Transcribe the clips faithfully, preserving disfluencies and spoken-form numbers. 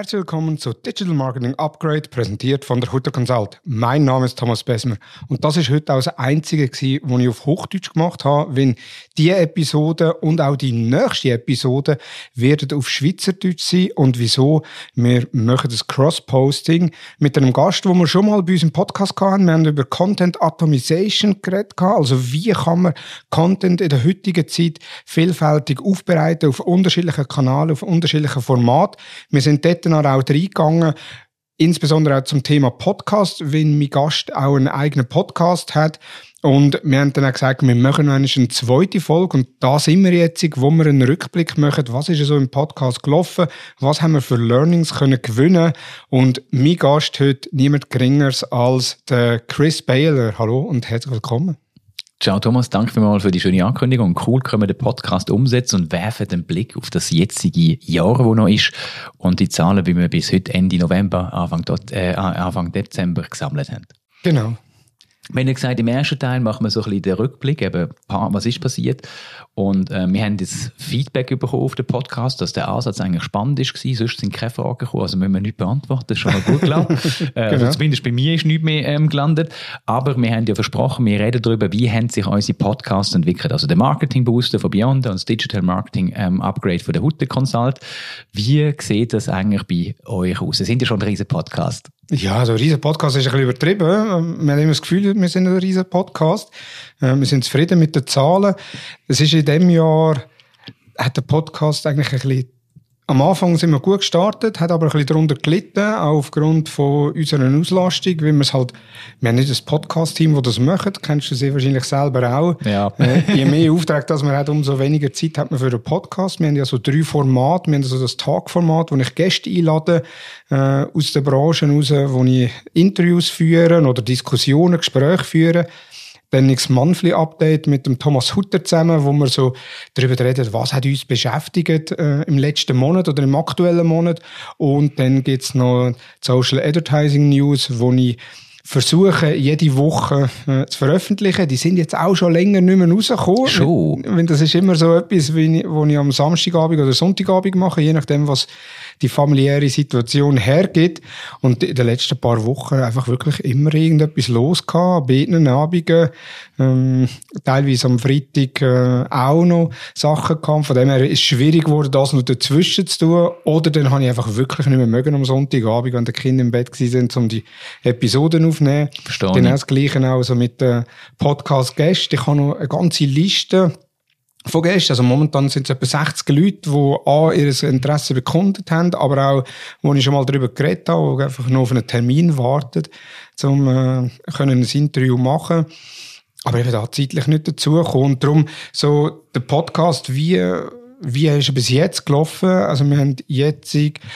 Herzlich willkommen zu Digital Marketing Upgrade, präsentiert von der Hutter Consult. Mein Name ist Thomas Besmer und das ist heute auch das Einzige gewesen, was ich auf Hochdeutsch gemacht habe, wenn diese Episode und auch die nächste Episode werden auf Schweizerdeutsch sein. Und wieso? Wir machen das Cross-Posting mit einem Gast, den wir schon mal bei uns im Podcast hatten. Wir haben über Content Atomization geredet, also wie kann man Content in der heutigen Zeit vielfältig aufbereiten auf unterschiedlichen Kanälen, auf unterschiedlichen Formaten. Wir sind dort auch reingegangen, insbesondere auch zum Thema Podcast, wenn mein Gast auch einen eigenen Podcast hat. Und wir haben dann auch gesagt, wir machen noch eine zweite Folge und da sind wir jetzt, wo wir einen Rückblick machen, was ist so im Podcast gelaufen, was haben wir für Learnings können gewinnen. Und mein Gast heute niemand Geringeres als der Chris Baylor. Hallo und herzlich willkommen. Ciao Thomas, danke vielmals für die schöne Ankündigung. Cool, können wir den Podcast umsetzen und werfen den Blick auf das jetzige Jahr, das noch ist und die Zahlen, wie wir bis heute Ende November, Anfang, äh, Anfang Dezember gesammelt haben. Genau. Wir haben ja gesagt, im ersten Teil machen wir so ein bisschen den Rückblick, eben, was ist passiert. Und äh, wir haben das Feedback bekommen auf den Podcast, dass der Ansatz eigentlich spannend war. Sonst sind keine Fragen gekommen, also müssen wir nichts beantworten. Das ist schon mal gut gelaufen. äh, genau. Also zumindest bei mir ist nichts mehr ähm, gelandet. Aber wir haben ja versprochen, wir reden darüber, wie haben sich unsere Podcasts entwickelt. Also der Marketing Booster von Beyond und das Digital Marketing ähm, Upgrade von der Hutter Consult. Wie sieht das eigentlich bei euch aus? Es sind ja schon ein riesen Podcast. Ja, also ein riesen Podcast ist ein bisschen übertrieben. Wir haben immer das Gefühl, wir sind ein riesen Podcast. Wir sind zufrieden mit den Zahlen. Es ist in diesem Jahr, hat der Podcast eigentlich ein bisschen, am Anfang sind wir gut gestartet, hat aber ein bisschen darunter gelitten, auch aufgrund von unserer Auslastung, weil wir es halt, wir haben nicht das Podcast-Team, das das macht, kennst du sehr wahrscheinlich selber auch. Ja. Äh, je mehr Aufträge, dass man hat, umso weniger Zeit hat man für den Podcast. Wir haben ja so drei Formate, wir haben so das Tag-Format, wo ich Gäste einlade, äh, aus der Branche raus, wo ich Interviews führe oder Diskussionen, Gespräche führe. Dann das Monthly-Update mit dem Thomas Hutter zusammen, wo wir so darüber reden, was hat uns beschäftigt äh, im letzten Monat oder im aktuellen Monat. Und dann gibt's noch Social Advertising News, wo ich versuche, jede Woche äh, zu veröffentlichen. Die sind jetzt auch schon länger nicht mehr rausgekommen. Schon. Wenn das ist immer so etwas, wie ich, wo ich am Samstagabend oder Sonntagabend mache, je nachdem, was die familiäre Situation hergibt. Und in den letzten paar Wochen einfach wirklich immer irgendetwas los gehabt, beiden Abenden, ähm, teilweise am Freitag äh, auch noch Sachen gehabt. Von dem her ist es schwierig geworden, das noch dazwischen zu tun. Oder dann habe ich einfach wirklich nicht mehr mögen am Sonntagabend, wenn die Kinder im Bett waren, um die Episoden aufzunehmen. Verstehe. Dann auch das Gleiche auch so mit den Podcast-Gästen. Ich habe noch eine ganze Liste von Gästen. Also momentan sind es etwa sechzig Leute, die A, ihr Interesse bekundet haben, aber auch, wo ich schon mal darüber geredet habe, die einfach noch auf einen Termin warten, um äh, können ein Interview machen. Aber eben da zeitlich nicht dazugekommen. Und darum so der Podcast, wie Wie ist er bis jetzt gelaufen? Also wir haben jetzt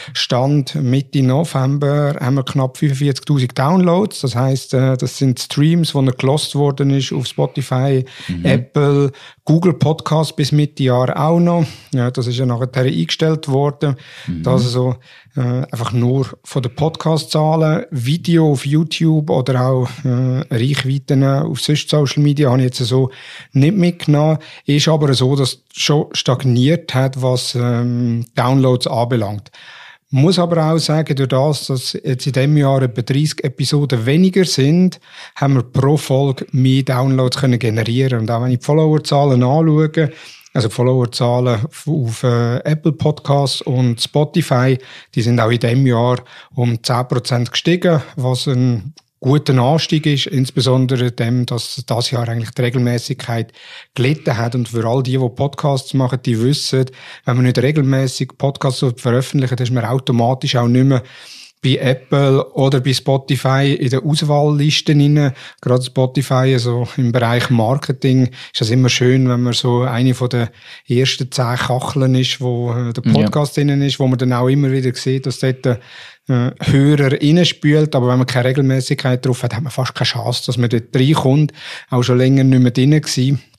Stand Mitte November haben wir knapp fünfundvierzigtausend Downloads. Das heisst, das sind Streams, wo er gelost worden ist auf Spotify, mhm. Apple, Google Podcast bis Mitte Jahr auch noch. Ja, das ist ja nachher eingestellt worden. Mhm. Das also äh, einfach nur von den Podcast-Zahlen, Video auf YouTube oder auch äh, Reichweiten auf sonst Social Media habe ich jetzt so nicht mitgenommen. Ist aber so, dass es schon stagniert hat, was ähm, Downloads anbelangt. Muss aber auch sagen, durch das, dass jetzt in diesem Jahr etwa dreißig Episoden weniger sind, haben wir pro Folge mehr Downloads können generieren. Und auch wenn ich die Followerzahlen anschaue, also die Followerzahlen auf äh, Apple Podcasts und Spotify, die sind auch in diesem Jahr um zehn Prozent gestiegen, was ein guter Anstieg ist, insbesondere dem, dass das Jahr eigentlich die Regelmäßigkeit gelitten hat. Und für all die, die Podcasts machen, die wissen, wenn man nicht regelmäßig Podcasts veröffentlicht, ist man automatisch auch nicht mehr bei Apple oder bei Spotify in den Auswahllisten rein. Gerade Spotify, also im Bereich Marketing, ist das immer schön, wenn man so eine von den ersten zehn Kacheln ist, wo der Podcast ja. drin ist, wo man dann auch immer wieder sieht, dass dort äh, Hörer reinspült. Aber wenn man keine Regelmäßigkeit drauf hat, hat man fast keine Chance, dass man dort reinkommt. Auch schon länger nicht mehr drin gewesen.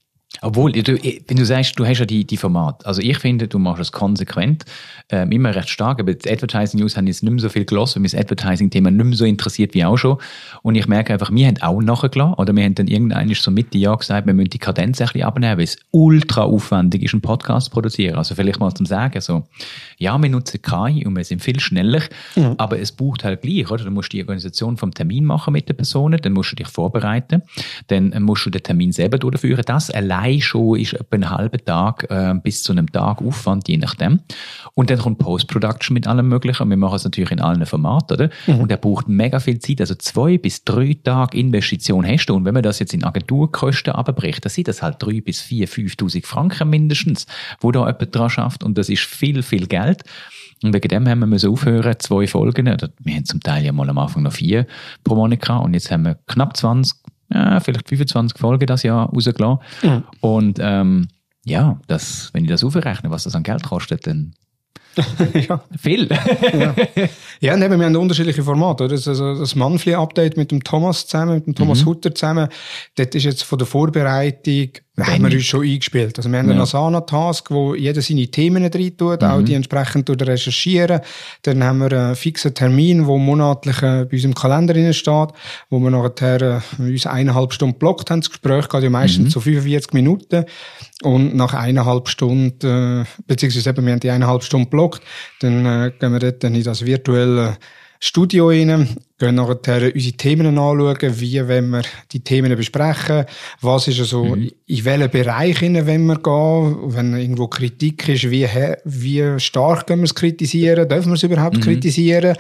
Obwohl, du, wenn du sagst, du hast ja die, die Formate, also ich finde, du machst es konsequent, ähm, immer recht stark, aber die Advertising News haben jetzt nicht mehr so viel gelassen, weil mich das Advertising-Thema nicht mehr so interessiert wie auch schon. Und ich merke einfach, wir haben auch nachgelassen, oder wir haben dann irgendwann so Mitte Jahr gesagt, wir müssen die Kadenz ein bisschen abnehmen, weil es ultra aufwendig ist, einen Podcast zu produzieren. Also vielleicht mal zum Sagen, so, ja, wir nutzen K I und wir sind viel schneller, mhm. aber es braucht halt gleich, oder? Du musst die Organisation vom Termin machen mit den Personen, dann musst du dich vorbereiten, dann musst du den Termin selber durchführen. Das allein schon ist etwa einen halben Tag äh, bis zu einem Tag Aufwand, je nachdem. Und dann kommt Post-Production mit allem Möglichen. Wir machen es natürlich in allen Formaten, oder? Mhm. Und der braucht mega viel Zeit. Also zwei bis drei Tage Investition hast du. Und wenn man das jetzt in Agenturkosten abbricht, dann sind das halt drei bis vier, fünftausend Franken mindestens, wo da jemand dran schafft. Und das ist viel, viel Geld. Und wegen dem haben wir müssen aufhören, zwei Folgen. Oder wir haben zum Teil ja mal am Anfang noch vier pro Monat gehabt. Und jetzt haben wir knapp zwanzig, ja, vielleicht fünfundzwanzig Folgen das Jahr rausgelassen. Mhm. Und ähm, ja, das, wenn ich das aufrechne, was das an Geld kostet, dann ja. viel. ja, ja und eben, wir haben unterschiedliche Formate. Oder? Das, also das Monthly-Update mit dem Thomas zusammen, mit dem Thomas mhm. Hutter zusammen, dort ist jetzt von der Vorbereitung, da haben wir uns schon eingespielt. Also wir haben ja. einen Asana-Task, wo jeder seine Themen rein tut, mhm. auch die entsprechend recherchieren. Dann haben wir einen fixen Termin, der monatlich bei uns im Kalender drin steht, wo wir nachher äh, uns eineinhalb Stunden blockt haben. Das Gespräch geht ja meistens mhm. so fünfundvierzig Minuten. Und nach eineinhalb Stunden, äh, beziehungsweise eben, wir haben die eineinhalb Stunden blockt, dann äh, gehen wir dort in das virtuelle Studio rein, gehen nachher unsere Themen anschauen, wie wenn wir die Themen besprechen, was ist also, mhm. in welchen Bereich wollen wir gehen, wenn irgendwo Kritik ist, wie, wie stark können wir es kritisieren, dürfen wir es überhaupt mhm. kritisieren,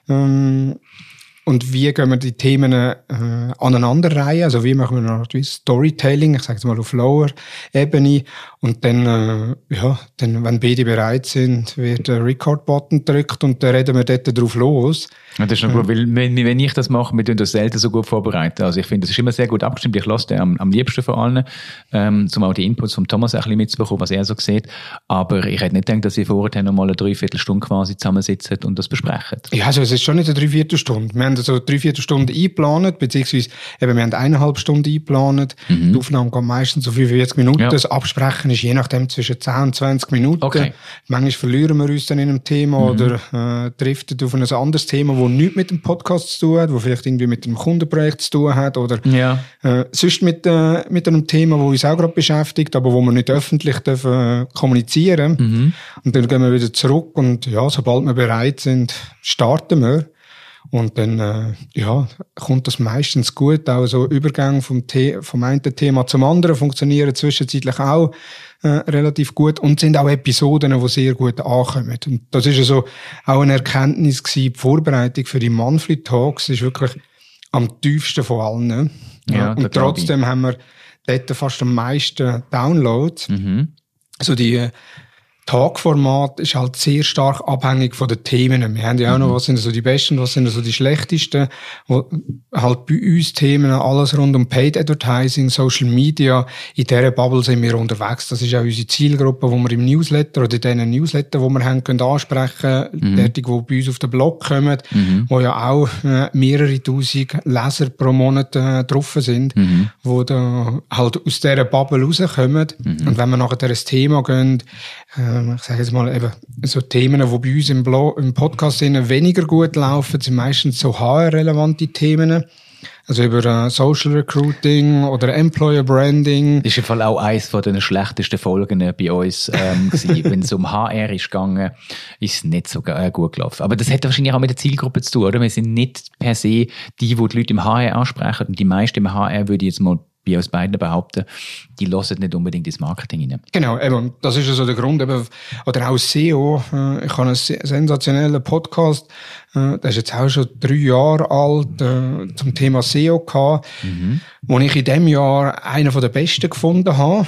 ähm, und wie gehen wir die Themen äh, aneinanderreihen, also wie machen wir noch Storytelling, ich sage es mal auf Lower-Ebene, und dann, äh, ja, dann, wenn beide bereit sind, wird der Record-Button gedrückt und dann reden wir dort drauf los. Ja, das ist noch gut, weil wenn, wenn ich das mache, wir tun das selten so gut vorbereiten. Also ich finde, das ist immer sehr gut abgestimmt. Ich lasse den am, am liebsten von allen, ähm, um auch die Inputs von Thomas ein bisschen mitzubekommen, was er so sieht. Aber ich hätte nicht gedacht, dass ihr vorher noch mal eine Dreiviertelstunde quasi zusammensitzen und das besprechen. Ja, also es ist schon nicht eine Dreiviertelstunde. Wir haben so eine Dreiviertelstunde eingeplant, beziehungsweise eben, wir haben eineinhalb Stunden eingeplant. Mhm. Die Aufnahme geht meistens so fünfundvierzig Minuten. Ja. Das Absprechen ist je nachdem zwischen zehn und zwanzig Minuten. Okay. Manchmal verlieren wir uns dann in einem Thema mhm. oder äh, driften auf ein anderes Thema, wo nichts mit dem Podcast zu tun hat, wo vielleicht irgendwie mit einem Kundenprojekt zu tun hat oder ja. äh, sonst mit, äh, mit einem Thema, das uns auch gerade beschäftigt, aber wo wir nicht öffentlich dürfen, äh, kommunizieren. Mhm. Und dann gehen wir wieder zurück und ja, sobald wir bereit sind, starten wir. Und dann äh, ja, kommt das meistens gut. Auch so Übergang vom, The- vom einen Thema zum anderen funktionieren zwischenzeitlich auch äh, relativ gut und sind auch Episoden, die sehr gut ankommen. Und das ist also auch eine Erkenntnis gewesen. Die Vorbereitung für die Monthly Talks ist wirklich am tiefsten von allen. Ne? Ja, ja, und trotzdem haben wir dort fast am meisten Downloads. Mhm. Also die Talk-Format ist halt sehr stark abhängig von den Themen. Wir haben ja auch noch, was sind so die besten, was sind so die schlechtesten. Wo halt bei uns Themen, alles rund um Paid Advertising, Social Media, in dieser Bubble sind wir unterwegs. Das ist auch unsere Zielgruppe, wo wir im Newsletter oder in diesen Newsletter, die wir haben, können ansprechen, mhm. derartig, die bei uns auf den Blog kommen, mhm. wo ja auch äh, mehrere tausend Leser pro Monat äh, drauf sind, mhm. wo da halt aus dieser Bubble rauskommen. Mhm. Und wenn wir nachher ein Thema gehen, äh, ich sage jetzt mal eben, so Themen, die bei uns im, Blog, im Podcast sind, weniger gut laufen, sind meistens so H R-relevante Themen. Also über äh, Social Recruiting oder Employer Branding. Das ist im Fall auch eines von den schlechtesten Folgen bei uns ähm, gewesen. Wenn es um H R ist gegangen, ist es nicht so äh, gut gelaufen. Aber das hat wahrscheinlich auch mit der Zielgruppe zu tun, oder? Wir sind nicht per se die, die die Leute im H R ansprechen. Und die meisten im H R würde ich jetzt mal wie aus beiden behaupten, die hören nicht unbedingt ins Marketing rein. Genau, eben, das ist also der Grund. Eben, oder auch S E O. Ich habe einen sensationellen Podcast, der ist jetzt auch schon drei Jahre alt, zum Thema S E O gehabt, mhm. wo ich in diesem Jahr einen der besten gefunden habe,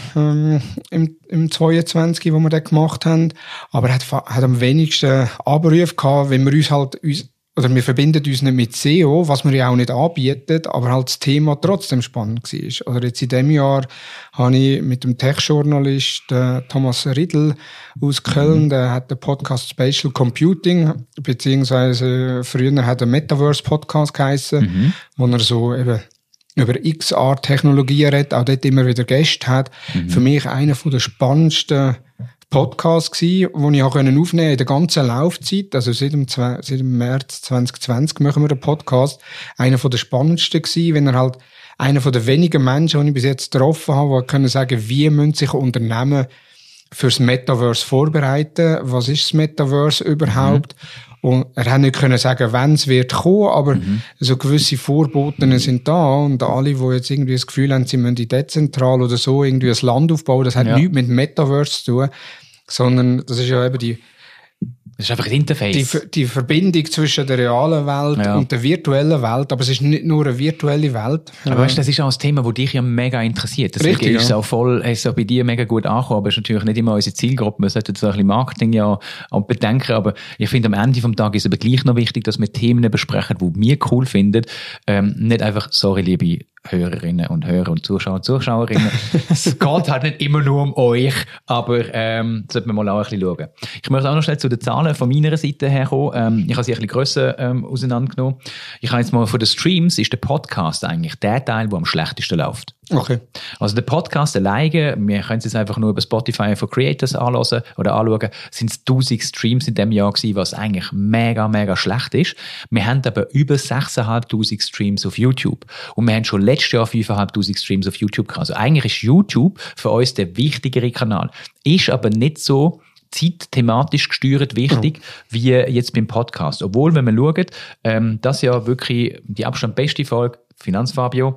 im, im zweiundzwanzig, wo wir das gemacht haben. Aber er hat, hat am wenigsten Anrufe gehabt, wenn wir uns halt uns oder wir verbinden uns nicht mit S E O, was wir ja auch nicht anbieten, aber halt das Thema trotzdem spannend war. Oder jetzt in diesem Jahr habe ich mit dem Tech-Journalist äh, Thomas Riedl aus Köln, mhm. der hat den Podcast Spatial Computing, beziehungsweise früher hat er Metaverse-Podcast geheissen, mhm. wo er so eben über X Art Technologien redet, auch dort immer wieder Gäste hat. Mhm. Für mich einer der spannendsten Podcasts gewesen, den ich auch aufnehmen konnte in der ganzen Laufzeit. Also seit dem, seit dem März zwanzig zwanzig machen wir den Podcast. Einer der spannendsten gewesen, wenn er halt einer der wenigen Menschen, die ich bis jetzt getroffen habe, die können sagen, wie müssen sich Unternehmen fürs Metaverse vorbereiten? Was ist das Metaverse überhaupt? Mhm. Und er hat nicht können sagen, wann es wird kommen, aber mhm. so gewisse Vorboten sind da und alle, die jetzt irgendwie das Gefühl haben, sie müssen dezentral oder so irgendwie ein Land aufbauen, das hat ja. nichts mit Metaverse zu tun, sondern das ist ja eben die Das ist einfach ein Interface. Die, die Verbindung zwischen der realen Welt ja. und der virtuellen Welt. Aber es ist nicht nur eine virtuelle Welt. Aber weißt, das ist auch ein Thema, das dich ja mega interessiert. Das Richtig, ist ja. auch voll, ist auch bei dir mega gut angekommen. Aber es ist natürlich nicht immer unsere Zielgruppe. Wir sollten so ein bisschen Marketing ja auch bedenken. Aber ich finde, am Ende des Tages ist aber gleich noch wichtig, dass wir Themen besprechen, die wir cool finden. Ähm, nicht einfach, sorry, liebe Hörerinnen und Hörer und Zuschauer und Zuschauerinnen. Es geht halt nicht immer nur um euch, aber ähm, sollten wir mal auch ein bisschen schauen. Ich möchte auch noch schnell zu den Zahlen von meiner Seite herkommen. Ähm, ich habe sie ein bisschen grösser ähm, auseinandergenommen. Ich habe jetzt mal von den Streams, ist der Podcast eigentlich der Teil, der am schlechtesten läuft. Okay. Also der Podcast alleine, wir können es jetzt einfach nur über Spotify for Creators anhören oder anschauen, sind es tausend Streams in diesem Jahr gewesen, was eigentlich mega, mega schlecht ist. Wir haben aber über sechstausendfünfhundert Streams auf YouTube. Und wir haben schon letztes Jahr fünftausendfünfhundert Streams auf YouTube gehabt. Also eigentlich ist YouTube für uns der wichtigere Kanal. Ist aber nicht so zeitthematisch gesteuert wichtig, mhm. wie jetzt beim Podcast. Obwohl, wenn man schaut, ähm, das ja wirklich die Abstand beste Folge, Finanzfabio.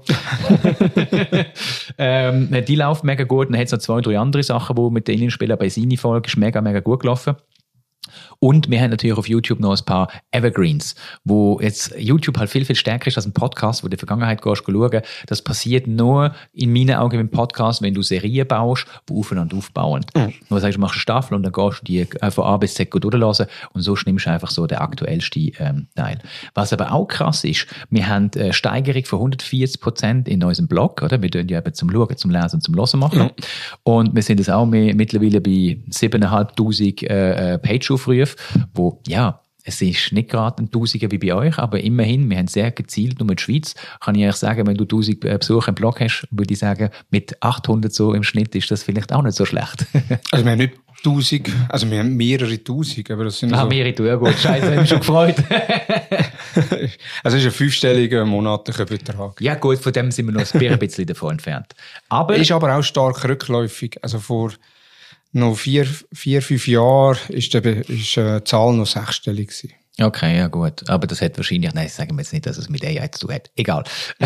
ähm, die läuft mega gut. Dann hat es noch zwei, drei andere Sachen, die mit denen spielen, aber seine Folge ist mega, mega gut gelaufen. Und wir haben natürlich auf YouTube noch ein paar Evergreens, wo jetzt YouTube halt viel, viel stärker ist als ein Podcast, wo du in der Vergangenheit gehst, schauen. Das passiert nur in meinen Augen im Podcast, wenn du Serien baust, die aufeinander aufbauen. Mhm. Du sagst, du machst eine Staffel und dann gehst du die von A bis Z durchlassen und so nimmst du einfach so den aktuellsten ähm, Teil. Was aber auch krass ist, wir haben eine Steigerung von hundertvierzig Prozent in unserem Blog, oder? Wir tun ja eben zum Schauen, zum Lesen und zum Hören machen. Mhm. Und wir sind jetzt auch mehr, mittlerweile bei siebentausendfünfhundert äh, Page-Aufrufe, wo, ja, es ist nicht gerade ein Tausiger wie bei euch, aber immerhin, wir haben sehr gezielt, nur in der Schweiz, kann ich euch sagen, wenn du tausend Besucher im Blog hast, würde ich sagen, mit achthundert so im Schnitt ist das vielleicht auch nicht so schlecht. Also wir haben nicht tausend, also wir haben mehrere tausend, aber das sind ah, so... mehrere, ja gut, scheiße, ich mich schon gefreut. Also es ist ein fünfstelliger monatlicher Betrag. Ja gut, von dem sind wir noch ein bisschen davon entfernt. Aber ist aber auch stark rückläufig, also vor noch vier, vier, fünf Jahren ist die, ist die Zahl noch sechsstellig gewesen. Okay, ja gut. Aber das hat wahrscheinlich, nein, sagen wir jetzt nicht, dass es mit A I zu tun hat. Egal.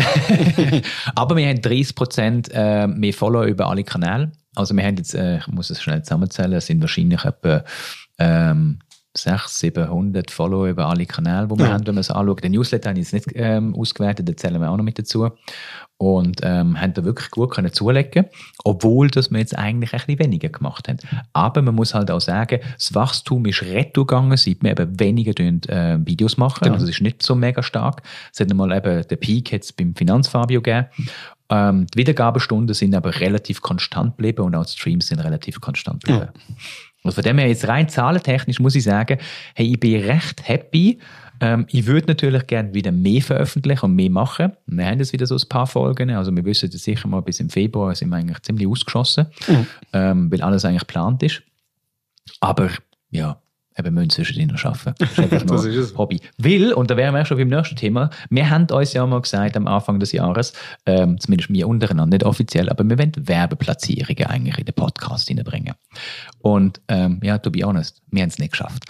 Aber wir haben dreißig Prozent äh, mehr Follower über alle Kanäle. Also wir haben jetzt, äh, ich muss es schnell zusammenzählen, es sind wahrscheinlich etwa ähm, sechshundert, siebenhundert Follower über alle Kanäle, die wir ja. haben, wenn man es anschaut. Den Newsletter habe ich jetzt nicht ähm, ausgewertet, den zählen wir auch noch mit dazu. Und ähm, haben da wirklich gut können zulegen, obwohl dass wir jetzt eigentlich ein bisschen weniger gemacht haben. Aber man muss halt auch sagen, das Wachstum ist retour gegangen, seit wir eben weniger äh, Videos machen. Genau. Also es ist nicht so mega stark. Es hat einmal eben den Peak jetzt beim Finanzfabio gegeben. Ähm, die Wiedergabestunden sind aber relativ konstant geblieben und auch die Streams sind relativ konstant geblieben. Ja. Also von dem her jetzt rein zahlentechnisch muss ich sagen, hey, ich bin recht happy. Ähm, ich würde natürlich gerne wieder mehr veröffentlichen und mehr machen. Wir haben jetzt wieder so ein paar Folgen. Also wir wissen jetzt sicher mal, bis im Februar sind wir eigentlich ziemlich ausgeschossen, mhm. ähm, weil alles eigentlich geplant ist. Aber ja, eben müssen wir zwischendrin noch arbeiten. Das ist einfach nur ein Hobby. Weil, und da wären wir schon beim nächsten Thema, wir haben uns ja mal gesagt am Anfang des Jahres, ähm, zumindest wir untereinander, nicht offiziell, aber wir wollen Werbeplatzierungen eigentlich in den Podcast hineinbringen. Und ähm, ja, to be honest, wir haben es nicht geschafft.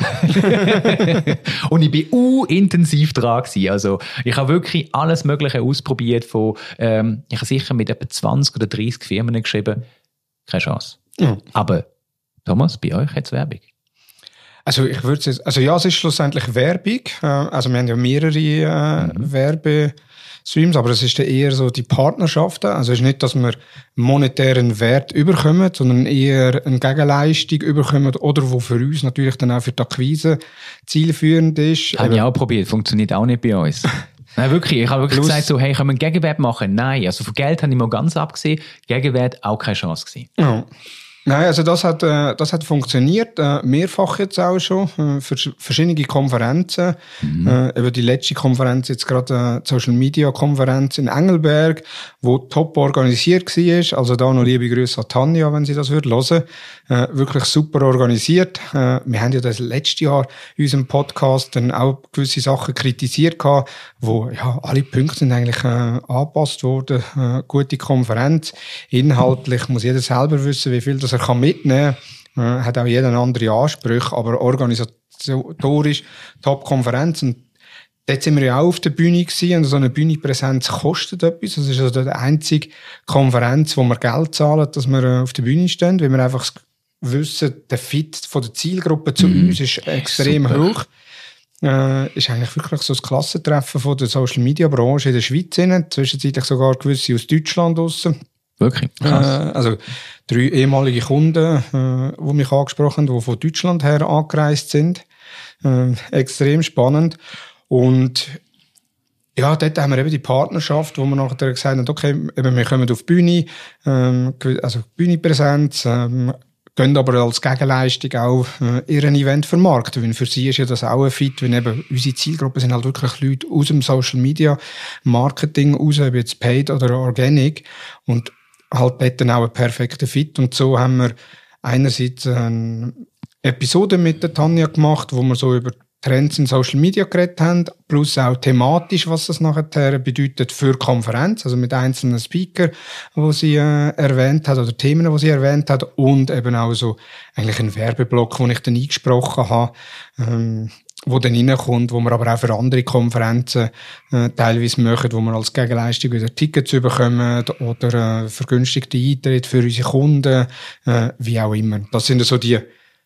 Und ich bin u-intensiv dran gewesen. Also ich habe wirklich alles Mögliche ausprobiert von, ähm, ich habe sicher mit etwa zwanzig oder dreißig Firmen geschrieben, keine Chance. Mhm. Aber Thomas, bei euch hat es Werbung. Also ich würde jetzt, also ja, es ist schlussendlich Werbung. Also wir haben ja mehrere äh, mhm. Werbestreams, aber es ist dann eher so die Partnerschaften. Also es ist nicht, dass wir monetären Wert überkommen, sondern eher eine Gegenleistung überkommen oder wo für uns natürlich dann auch für die Akquise zielführend ist. Habe ich auch probiert, funktioniert auch nicht bei uns. Nein, wirklich. Ich habe wirklich Plus, gesagt, so, hey, können wir einen Gegenwert machen? Nein. Also von Geld habe ich mal ganz abgesehen. Gegenwert auch keine Chance gewesen. Ja. Nein, also das hat, äh, das hat funktioniert, äh, mehrfach jetzt auch schon, äh, für verschiedene Konferenzen. Mhm. Äh, über die letzte Konferenz, jetzt gerade äh, Social Media Konferenz in Engelberg, wo top organisiert war. Also da noch liebe Grüße an Tanja, wenn sie das hören würde. Äh, wirklich super organisiert. Äh, wir haben ja das letzte Jahr in unserem Podcast dann auch gewisse Sachen kritisiert gehabt, wo, ja, alle Punkte sind eigentlich äh, angepasst worden. Äh, gute Konferenz. Inhaltlich muss jeder selber wissen, wie viel das er kann mitnehmen kann. Äh, hat auch jeder andere Ansprüche, aber organisatorisch Top-Konferenz. Und dort sind wir ja auch auf der Bühne gewesen, und so eine Bühnenpräsenz kostet etwas. Das ist also die einzige Konferenz, wo wir Geld zahlen, dass wir auf der Bühne stehen, weil wir einfach wissen, der Fit von der Zielgruppe zu mm. uns ist extrem Super. hoch. Äh, ist eigentlich wirklich so das Klassentreffen von der Social-Media-Branche in der Schweiz. Zwischenzeitlich sogar gewisse aus Deutschland draussen. Wirklich? Krass. Äh, also drei ehemalige Kunden, äh, die mich angesprochen haben, die von Deutschland her angereist sind. Äh, extrem spannend. Und ja, dort haben wir eben die Partnerschaft, wo wir nachher gesagt haben, okay, eben, wir kommen auf die Bühne, ähm, also Bühnenpräsenz, ähm, gehen aber als Gegenleistung auch äh, ihren Event vermarkten. Weil für sie ist ja das auch ein Fit, wenn eben unsere Zielgruppe sind halt wirklich Leute aus dem Social Media Marketing raus, ob jetzt Paid oder Organic. Und halt dort dann auch ein perfekter Fit. Und so haben wir einerseits eine Episode mit der Tanja gemacht, wo wir so über Trends in Social Media geredet haben, plus auch thematisch, was das nachher bedeutet für Konferenz, also mit einzelnen Speaker, die sie äh, erwähnt hat, oder Themen, die sie erwähnt hat, und eben auch so eigentlich ein Werbeblock, den ich dann eingesprochen habe, ähm, wo dann reinkommt, wo wir aber auch für andere Konferenzen äh, teilweise machen, wo wir als Gegenleistung wieder Tickets bekommen oder äh, vergünstigte Eintritte für unsere Kunden, äh, wie auch immer. Das sind so die,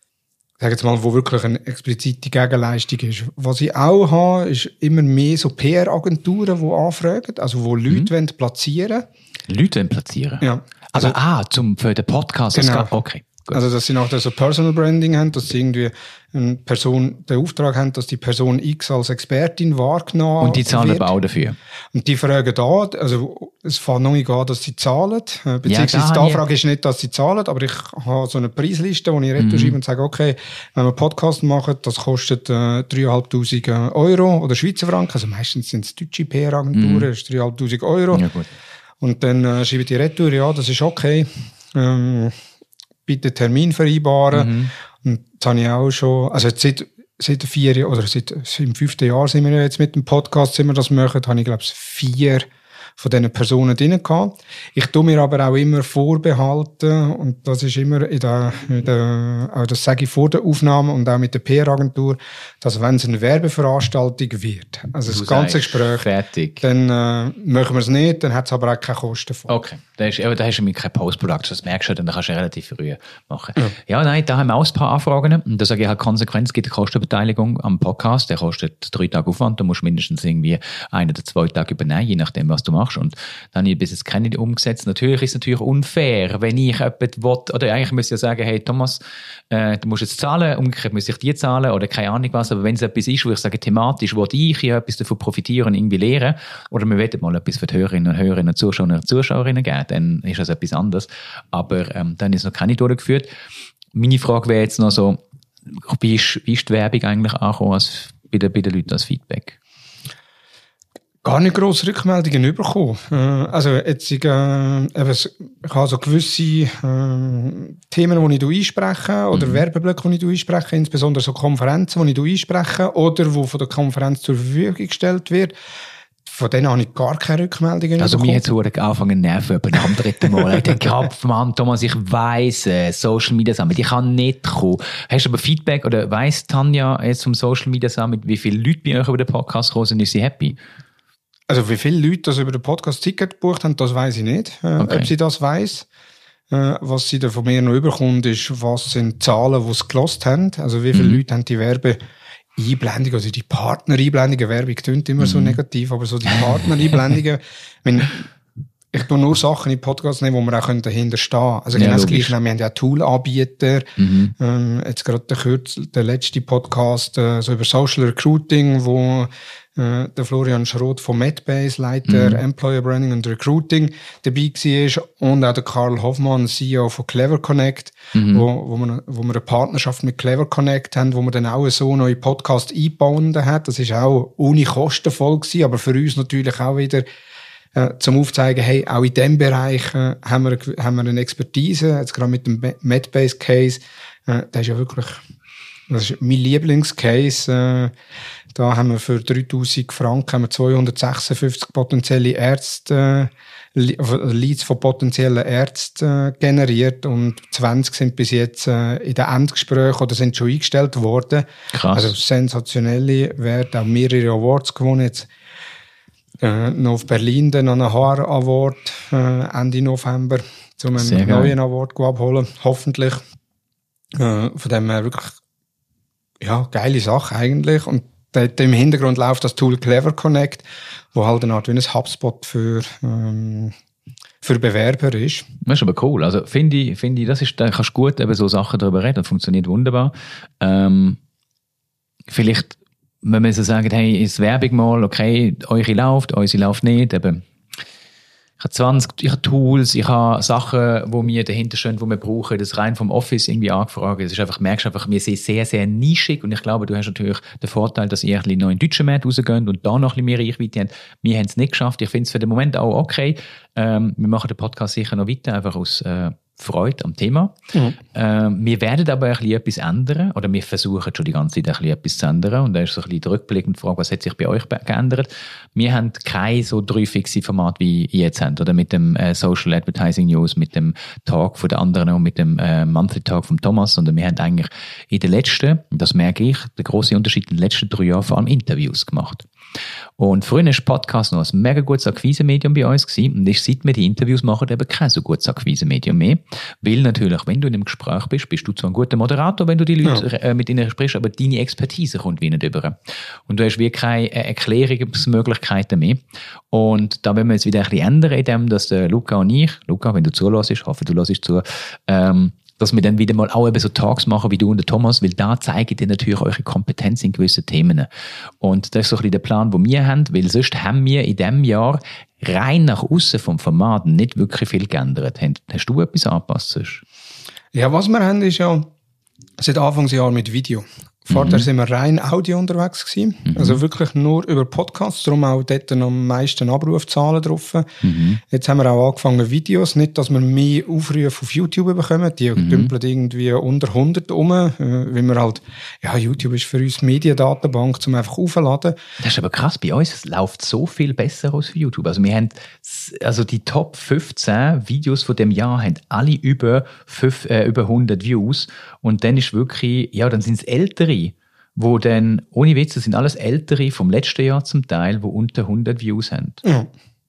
sag jetzt mal, wo wirklich eine explizite Gegenleistung ist. Was ich auch habe, ist immer mehr so P R-Agenturen, die anfragen, also wo Leute mhm. platzieren wollen. Leute wollen platzieren? Ja. Also, also ah, zum, für den Podcast. Genau. Okay. Gut. Also, dass sie nachher so Personal Branding haben, dass sie irgendwie eine Person den Auftrag haben, dass die Person X als Expertin wahrgenommen wird. Und die zahlen aber auch dafür. Und die fragen da, also es fängt noch nicht an, dass sie zahlen, beziehungsweise ja, die Anfrage ist nicht, dass sie zahlen, aber ich habe so eine Preisliste, wo ich retour mhm. schreibe und sage, okay, wenn wir einen Podcast machen, das kostet äh, dreitausendfünfhundert Euro oder Schweizer Franken, also meistens sind es deutsche P R-Agenturen, mhm. das ist dreitausendfünfhundert Euro. Ja, gut. Und dann äh, schreibe ich die retour, ja, das ist okay, ähm, bitte Termin vereinbaren. Mhm. Und das habe ich auch schon, also jetzt seit, seit vier Jahren, oder seit, seit im fünften Jahr sind wir jetzt mit dem Podcast, sind wir das machen, habe ich, glaube ich, vier von diesen Personen drin gehabt. Ich tue mir aber auch immer vorbehalten, und das ist immer in der, in der, auch das sage ich vor der Aufnahme und auch mit der P R-Agentur, dass wenn es eine Werbeveranstaltung wird, also du das ganze Gespräch, fertig. Dann äh, machen wir es nicht, dann hat es aber auch keine Kosten vor. Okay, da hast, da hast du keine Post-Production, das merkst du, dann kannst du relativ früh machen. Ja. ja, nein, da haben wir auch ein paar Anfragen, und da sage ich halt Konsequenz, gibt eine Kostenbeteiligung am Podcast, der kostet drei Tage Aufwand, du musst mindestens irgendwie ein oder zwei Tage übernehmen, je nachdem, was du machst. Und dann habe ich bis jetzt keine umgesetzt. Natürlich ist es natürlich unfair, wenn ich jemanden will, oder eigentlich müsste ich ja sagen, hey Thomas, äh, du musst jetzt zahlen, umgekehrt müsste ich dir zahlen, oder keine Ahnung was, aber wenn es etwas ist, wo ich sage, thematisch, wo ich ja etwas davon profitieren und irgendwie lernen, oder wir wollen mal etwas für die Hörerinnen und Hörer und Zuschauer und Zuschauerinnen geben, dann ist das etwas anderes. Aber ähm, dann ist noch keine durchgeführt. Meine Frage wäre jetzt noch so, wie ist, wie ist die Werbung eigentlich angekommen als, bei, den, bei den Leuten als Feedback? Gar nicht grosse Rückmeldungen bekommen. Äh, also jetzt, ich, äh, eben, ich habe so gewisse äh, Themen, die ich einspreche, oder mhm. Werbeblöcke, die ich einspreche, insbesondere so Konferenzen, die ich einspreche, oder wo von der Konferenz zur Verfügung gestellt wird. Von denen habe ich gar keine Rückmeldungen Also mir hat es angefangen zu nerven, aber am dritten Mal. Ich denke, ja, Mann, Thomas, ich weiss, äh, Social Media Summit, ich kann nicht kommen. Hast du aber Feedback, oder weiss Tanja jetzt vom Social Media Summit, wie viele Leute bei euch über den Podcast kommen sind, ist sie happy? Also wie viele Leute das über den Podcast Ticket gebucht haben, das weiss ich nicht. Äh, okay. Ob sie das weiss. Äh, was sie da von mir noch überkommt, ist, was sind Zahlen, die sie gelost haben. Also wie viele mhm. Leute haben die Werbe-Einblendung, also die Partner-Einblendungen, Werbung klingt immer mhm. so negativ, aber so die Partner-Einblendungen. Wenn, ich tue nur Sachen in Podcasts nehmen, wo wir auch dahinter stehen können. Also genau ja, das Gleiche, wir haben ja Tool-Anbieter. Mhm. Ähm, jetzt gerade der, Kürz, der letzte Podcast äh, so über Social Recruiting, wo äh, der Florian Schroth von Medbase, Leiter mhm. Employer Branding und Recruiting, dabei war. Und auch der Karl Hoffmann, C E O von Clever Connect, mhm. wo, wo, wir, wo wir eine Partnerschaft mit Clever Connect haben, wo wir dann auch so neue Podcast eingebaut haben. Das ist auch ohne Kosten voll gewesen, aber für uns natürlich auch wieder Äh, zum aufzeigen, hey, auch in diesem Bereich äh, haben, wir, haben wir eine Expertise, jetzt gerade mit dem Medbase-Case, äh, der ist ja wirklich, das ist mein Lieblingscase, äh, da haben wir für dreitausend Franken haben wir zweihundertsechsundfünfzig potenzielle Ärzte, äh, Leads von potenziellen Ärzten äh, generiert und zwanzig sind bis jetzt äh, in den Endgesprächen oder sind schon eingestellt worden. Krass. Also sensationelle Werte, auch mehrere Awards gewonnen jetzt. Äh, noch auf Berlin dann einen H R Award äh, Ende November, um einen neuen Award abholen, hoffentlich. Äh, von dem her wirklich, ja, geile Sache eigentlich. Und dort im Hintergrund läuft das Tool Clever Connect, wo halt eine Art wie ein HubSpot für, ähm, für Bewerber ist. Das ist aber cool. Also finde ich, finde ich, das ist, da kannst du gut eben so Sachen darüber reden, das funktioniert wunderbar. Ähm, vielleicht wenn wir so sagen, hey, ist Werbung mal, okay, eure läuft, unsere läuft nicht, eben. Ich habe zwanzig, ich habe Tools, ich habe Sachen, die mir dahinter stehen, die wir brauchen, das rein vom Office irgendwie angefragt. Es ist einfach, merkst einfach, wir sind sehr, sehr nischig und ich glaube, du hast natürlich den Vorteil, dass ihr ein bisschen noch in den deutschen Markt rausgeht und da noch ein bisschen mehr Reichweite habt. Wir haben es nicht geschafft. Ich finde es für den Moment auch okay. Ähm, wir machen den Podcast sicher noch weiter, einfach aus, äh, Freude am Thema. Mhm. Ähm, wir werden aber ein bisschen etwas ändern, oder wir versuchen schon die ganze Zeit ein bisschen etwas zu ändern. Und da ist so ein bisschen der Rückblick und die Frage, was hat sich bei euch geändert? Wir haben keine so drei fixe Formate wie ihr jetzt habt, oder mit dem äh, Social Advertising News, mit dem Talk von den anderen und mit dem äh, Monthly Talk von Thomas, sondern wir haben eigentlich in den letzten, und das merke ich, der grosse Unterschied in den letzten drei Jahren vor allem Interviews gemacht. Und früher war Podcast noch ein mega gutes Akquise-Medium bei uns gewesen. Und seit wir die Interviews machen, eben kein so gutes Akquise-Medium mehr. Weil natürlich, wenn du in einem Gespräch bist, bist du zwar ein guter Moderator, wenn du die Leute ja. äh, mit ihnen sprichst, aber deine Expertise kommt wie nicht über. Und du hast wie keine äh, Erklärungsmöglichkeiten mehr. Und da wollen wir jetzt wieder ein bisschen ändern, indem dass der Luca und ich, Luca, wenn du zuhörst, ich hoffe, du hörst zu, ähm, dass wir dann wieder mal auch eben so Talks machen wie du und der Thomas, weil da zeigt ihr natürlich eure Kompetenz in gewissen Themen. Und das ist so ein bisschen der Plan, den wir haben, weil sonst haben wir in diesem Jahr rein nach außen vom Format nicht wirklich viel geändert. Hast du etwas angepasst sonst? Ja, was wir haben, ist ja seit Anfangsjahr mit Video. Vorher mhm. sind wir rein Audio unterwegs gewesen. Mhm. Also wirklich nur über Podcasts, darum auch dort noch am meisten Abrufzahlen drauf. Mhm. Jetzt haben wir auch angefangen Videos, nicht, dass wir mehr Aufrufe auf YouTube bekommen, die mhm. dümpeln irgendwie unter hundert rum, weil wir halt, ja, YouTube ist für uns Mediendatenbank, zum einfach aufladen. Das ist aber krass, bei uns es läuft so viel besser als für YouTube. Also wir haben, also die Top fünfzehn Videos von dem Jahr haben alle über, fünf, äh, über hundert Views und dann ist wirklich, ja, dann sind es ältere, wo dann, ohne Witz, das sind alles Ältere vom letzten Jahr zum Teil, die unter hundert Views haben. Ja.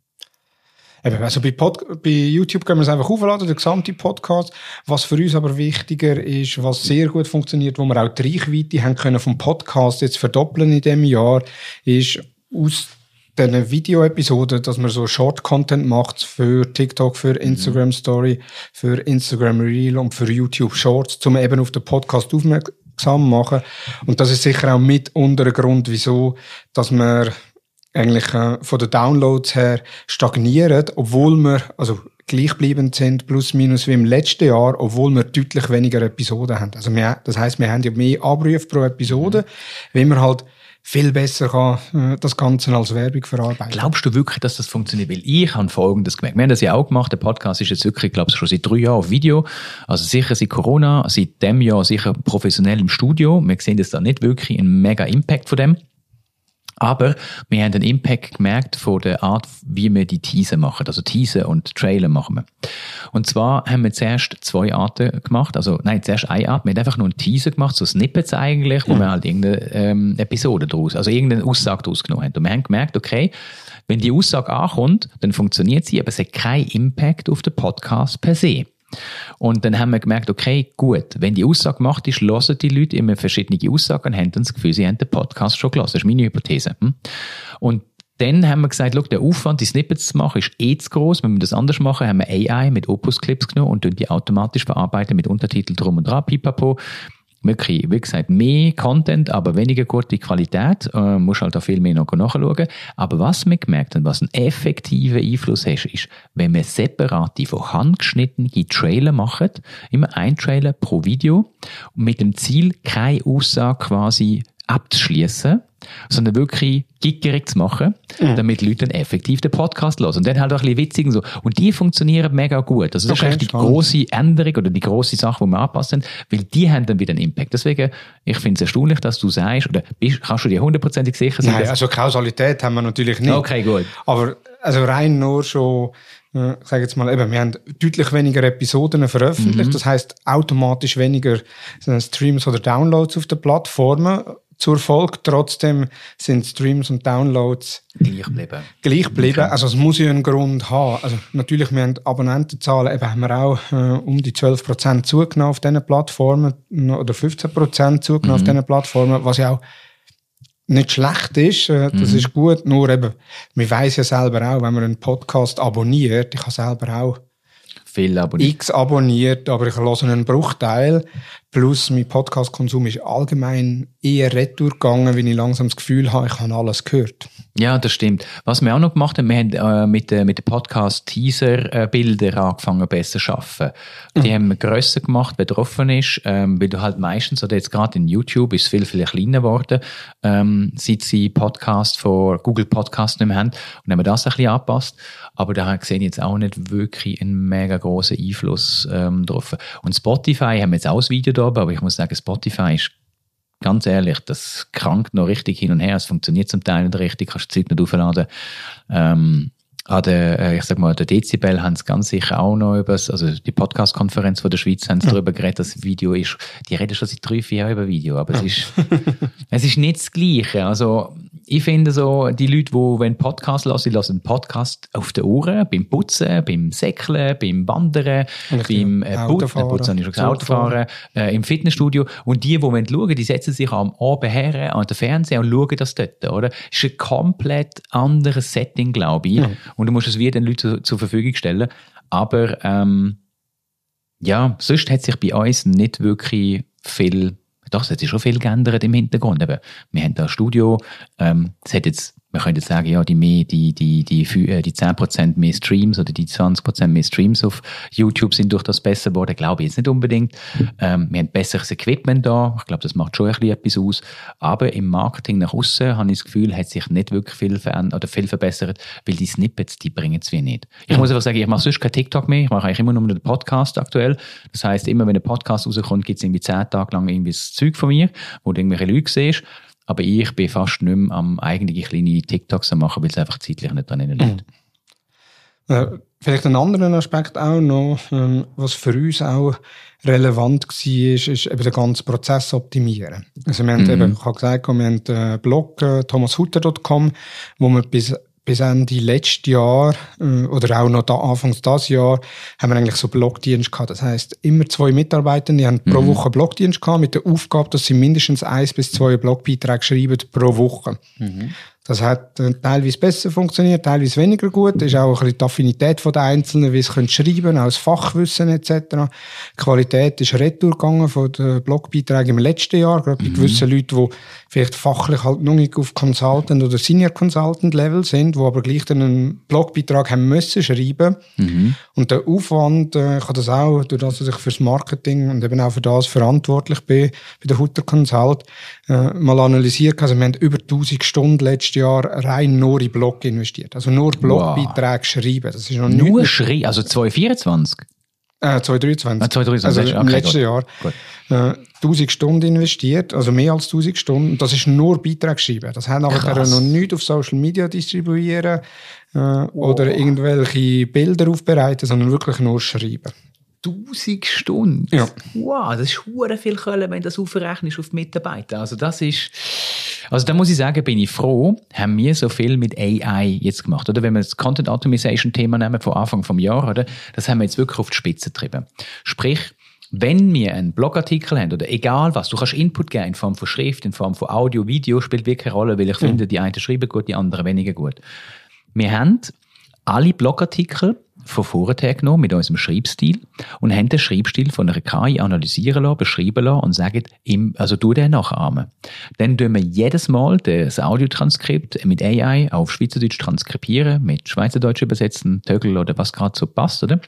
Eben, also bei, Pod- bei YouTube können wir es einfach aufladen, der gesamte Podcast. Was für uns aber wichtiger ist, was sehr gut funktioniert, wo wir auch die Reichweite haben können vom Podcast jetzt verdoppeln in diesem Jahr, ist aus diesen Video-Episoden, dass man so Short-Content macht für TikTok, für Instagram Story, für Instagram Reel und für YouTube Shorts, um eben auf den Podcast aufmerksam machen. Und das ist sicher auch mit unter ein Grund, wieso, dass wir eigentlich äh, von den Downloads her stagnieren, obwohl wir, also gleichbleibend sind, plus minus wie im letzten Jahr, obwohl wir deutlich weniger Episoden haben. Also wir, das heisst, wir haben ja mehr Abrufe pro Episode, wenn wir halt viel besser kann, äh, das Ganze als Werbung verarbeiten. Glaubst du wirklich, dass das funktioniert? Weil ich habe Folgendes gemerkt. Wir haben das ja auch gemacht. Der Podcast ist jetzt wirklich, glaube ich, schon seit drei Jahren auf Video. Also sicher seit Corona, seit dem Jahr sicher professionell im Studio. Wir sehen das da nicht wirklich einen mega Impact von dem. Aber wir haben den Impact gemerkt von der Art, wie wir die Teaser machen. Also Teaser und Trailer machen wir. Und zwar haben wir zuerst zwei Arten gemacht. Also, nein, zuerst eine Art. Wir haben einfach nur einen Teaser gemacht, so Snippets eigentlich, wo mhm. wir halt irgendeine ähm, Episode daraus, also irgendeine Aussage daraus genommen haben. Und wir haben gemerkt, okay, wenn die Aussage ankommt, dann funktioniert sie, aber es hat keinen Impact auf den Podcast per se. Und dann haben wir gemerkt, okay, gut, wenn die Aussage gemacht ist, hören die Leute immer verschiedene Aussagen und haben dann das Gefühl, sie haben den Podcast schon gehört. Das ist meine Hypothese. Und Dann haben wir gesagt, schau, der Aufwand, die Snippets zu machen, ist eh zu gross. Wenn wir das anders machen, haben wir A I mit Opus Clips genommen und die automatisch verarbeiten mit Untertiteln drum und dran, pipapo. Wirklich, wie gesagt, mehr Content, aber weniger gute Qualität. Äh, musst halt auch viel mehr noch nachschauen. Aber was wir gemerkt haben, was einen effektiven Einfluss hat, ist, wenn wir separate, von Hand geschnittene Trailer machen, immer ein Trailer pro Video, mit dem Ziel, keine Aussage quasi abzuschließen, sondern wirklich gickerig zu machen, mhm. damit die Leute dann effektiv den Podcast hören. Und dann halt auch ein bisschen witzig und so. Und die funktionieren mega gut. Also das okay, ist eigentlich die grosse Änderung oder die grosse Sache, die wir anpassen, weil die haben dann wieder einen Impact. Deswegen, ich finde es erstaunlich, dass du sagst, oder bist, kannst du dir hundertprozentig sicher sein? Nein, also Kausalität haben wir natürlich nicht. Okay, gut. Aber also rein nur schon, äh, ich sage jetzt mal eben, wir haben deutlich weniger Episoden veröffentlicht, mhm. das heisst automatisch weniger Streams oder Downloads auf den Plattformen zur Folge. Trotzdem sind Streams und Downloads gleich geblieben. Gleich geblieben. Okay. Also es muss ja einen Grund haben. Also natürlich, wir haben Abonnentenzahlen, eben haben wir auch äh, um die zwölf Prozent zugenommen auf diesen Plattformen oder fünfzehn Prozent zugenommen mhm. auf diesen Plattformen, was ja auch nicht schlecht ist. Äh, das mhm. ist gut, nur eben, man weiss ja selber auch, wenn man einen Podcast abonniert, ich habe selber auch viel abonniert. X abonniert, aber ich höre einen Bruchteil. Plus mein Podcast-Konsum ist allgemein eher retour gegangen, weil ich langsam das Gefühl habe, ich habe alles gehört. Ja, das stimmt. Was wir auch noch gemacht haben, wir haben äh, mit, äh, mit den Podcast-Teaser-Bildern angefangen, besser zu arbeiten. Die mhm. haben wir grösser gemacht, betroffen ist, ähm, weil du halt meistens, oder jetzt gerade in YouTube, ist es viel, viel kleiner geworden, ähm, seit sie Podcast von Google Podcast nicht mehr haben. Und haben wir das ein bisschen angepasst. Aber da sehe ich jetzt auch nicht wirklich einen mega grossen Einfluss ähm, drauf. Und Spotify haben wir jetzt auch ein Video da, aber ich muss sagen, Spotify ist ganz ehrlich, das krankt noch richtig hin und her. Es funktioniert zum Teil nicht richtig, kannst die Zeit nicht aufladen. Ähm, an der, ich sag mal, der Dezibel haben es ganz sicher auch noch über, also die Podcast-Konferenz von der Schweiz haben sie ja. darüber geredet, dass das Video ist, die reden schon seit drei, vier Jahren über Video, aber ja. es ist, es ist nicht das Gleiche. Also, ich finde so, die Leute, die, wenn Podcast hören, die hören einen Podcast auf den Ohren, beim Putzen, beim Säckeln, beim Wandern, und beim äh, Putzen, Putzen, ich schon Autofahren, äh, im Fitnessstudio. Und die, die wollen schauen, die setzen sich am Abend her, an den Fernseher und schauen das dort, oder? Das ist ein komplett anderes Setting, glaube ich. Ja. Und du musst es wieder den Leuten zu, zur Verfügung stellen. Aber, ähm, ja, sonst hat sich bei uns nicht wirklich viel Doch, es hat sich schon viel geändert im Hintergrund. Eben, wir haben da ein Studio, ähm, es hat jetzt, man könnte jetzt sagen, ja, die, mehr, die, die, die, die zehn Prozent mehr Streams oder die zwanzig Prozent mehr Streams auf YouTube sind durch das besser geworden, glaube ich jetzt nicht unbedingt. Ähm, wir haben besseres Equipment da, ich glaube, das macht schon ein bisschen etwas aus. Aber im Marketing nach außen habe ich das Gefühl, hat sich nicht wirklich viel verändert oder viel verbessert, weil die Snippets, die bringen es wie nicht. Ich muss einfach sagen, ich mache sonst kein TikTok mehr, ich mache eigentlich immer nur den Podcast aktuell. Das heisst, immer wenn ein Podcast rauskommt, gibt es irgendwie zehn Tage lang irgendwie das Zeug von mir, wo du irgendwelche Leute siehst. Aber ich bin fast nicht mehr am eigentliche kleine TikToks machen, weil es einfach zeitlich nicht dran liegt. Mhm. Äh, vielleicht einen anderen Aspekt auch noch, ähm, was für uns auch relevant war, ist, ist eben den ganzen Prozess optimieren. Also wir haben mhm. eben, ich habe gesagt, wir haben einen Blog, äh, thomas hutter punkt com, wo wir bis bis Ende letztes Jahr äh, oder auch noch da, Anfangs dieses Jahr haben wir eigentlich so Blogdienst gehabt. Das heisst, immer zwei Mitarbeitende haben mhm. pro Woche Blogdienst gehabt mit der Aufgabe, dass sie mindestens eins bis zwei Blogbeiträge schreiben pro Woche. Mhm. Das hat äh, teilweise besser funktioniert, teilweise weniger gut. Das ist auch ein bisschen die Affinität der Einzelnen, wie sie können schreiben, auch das Fachwissen et cetera. Die Qualität ist retour gegangen von den Blogbeiträgen im letzten Jahr, gerade bei mhm. gewissen Leuten, die vielleicht fachlich halt noch nicht auf Consultant oder Senior Consultant Level sind, die aber gleich dann einen Blogbeitrag haben müssen schreiben. Mhm. Und der Aufwand, äh, ich habe das auch, durch das, dass ich fürs Marketing und eben auch für das verantwortlich bin, bei der Hutter Consult, äh, mal analysiert. Also wir haben über tausend Stunden letztes Jahr rein nur in Blog investiert. Also nur Blogbeiträge wow. schreiben. Das ist noch nur schreiben? Also zwanzig vierundzwanzig? Äh, zwanzig dreiundzwanzig. Ah, zwanzig dreiundzwanzig. Also okay, im letzten gut. Jahr. Gut. Äh, tausend Stunden investiert, also mehr als tausend Stunden. Das ist nur Beiträge schreiben. Das haben nachher noch nichts auf Social Media distribuieren äh, wow. oder irgendwelche Bilder aufbereiten, sondern wirklich nur schreiben. tausend Stunden? Ja. Wow, das ist verdammt viel Kohle, wenn du das aufrechnest auf die Mitarbeiter. Also das ist... Also da muss ich sagen, bin ich froh, haben wir so viel mit A I jetzt gemacht. Oder wenn wir das Content Automation Thema nehmen von Anfang vom Jahr, oder? Das haben wir jetzt wirklich auf die Spitze getrieben. Sprich, wenn wir einen Blogartikel haben, oder egal was, du kannst Input geben in Form von Schrift, in Form von Audio, Video, spielt wirklich eine Rolle, weil ich mhm. finde, die einen schreiben gut, die anderen weniger gut. Wir haben alle Blogartikel von vorher genommen mit unserem Schreibstil und haben den Schreibstil von einer K I analysieren lassen, beschreiben lassen und sagen, ihm, also du den nachahmen. Dann tun wir jedes Mal das Audiotranskript mit A I auf Schweizerdeutsch transkribieren, mit Schweizerdeutsch übersetzen, Tögel oder was gerade so passt, oder?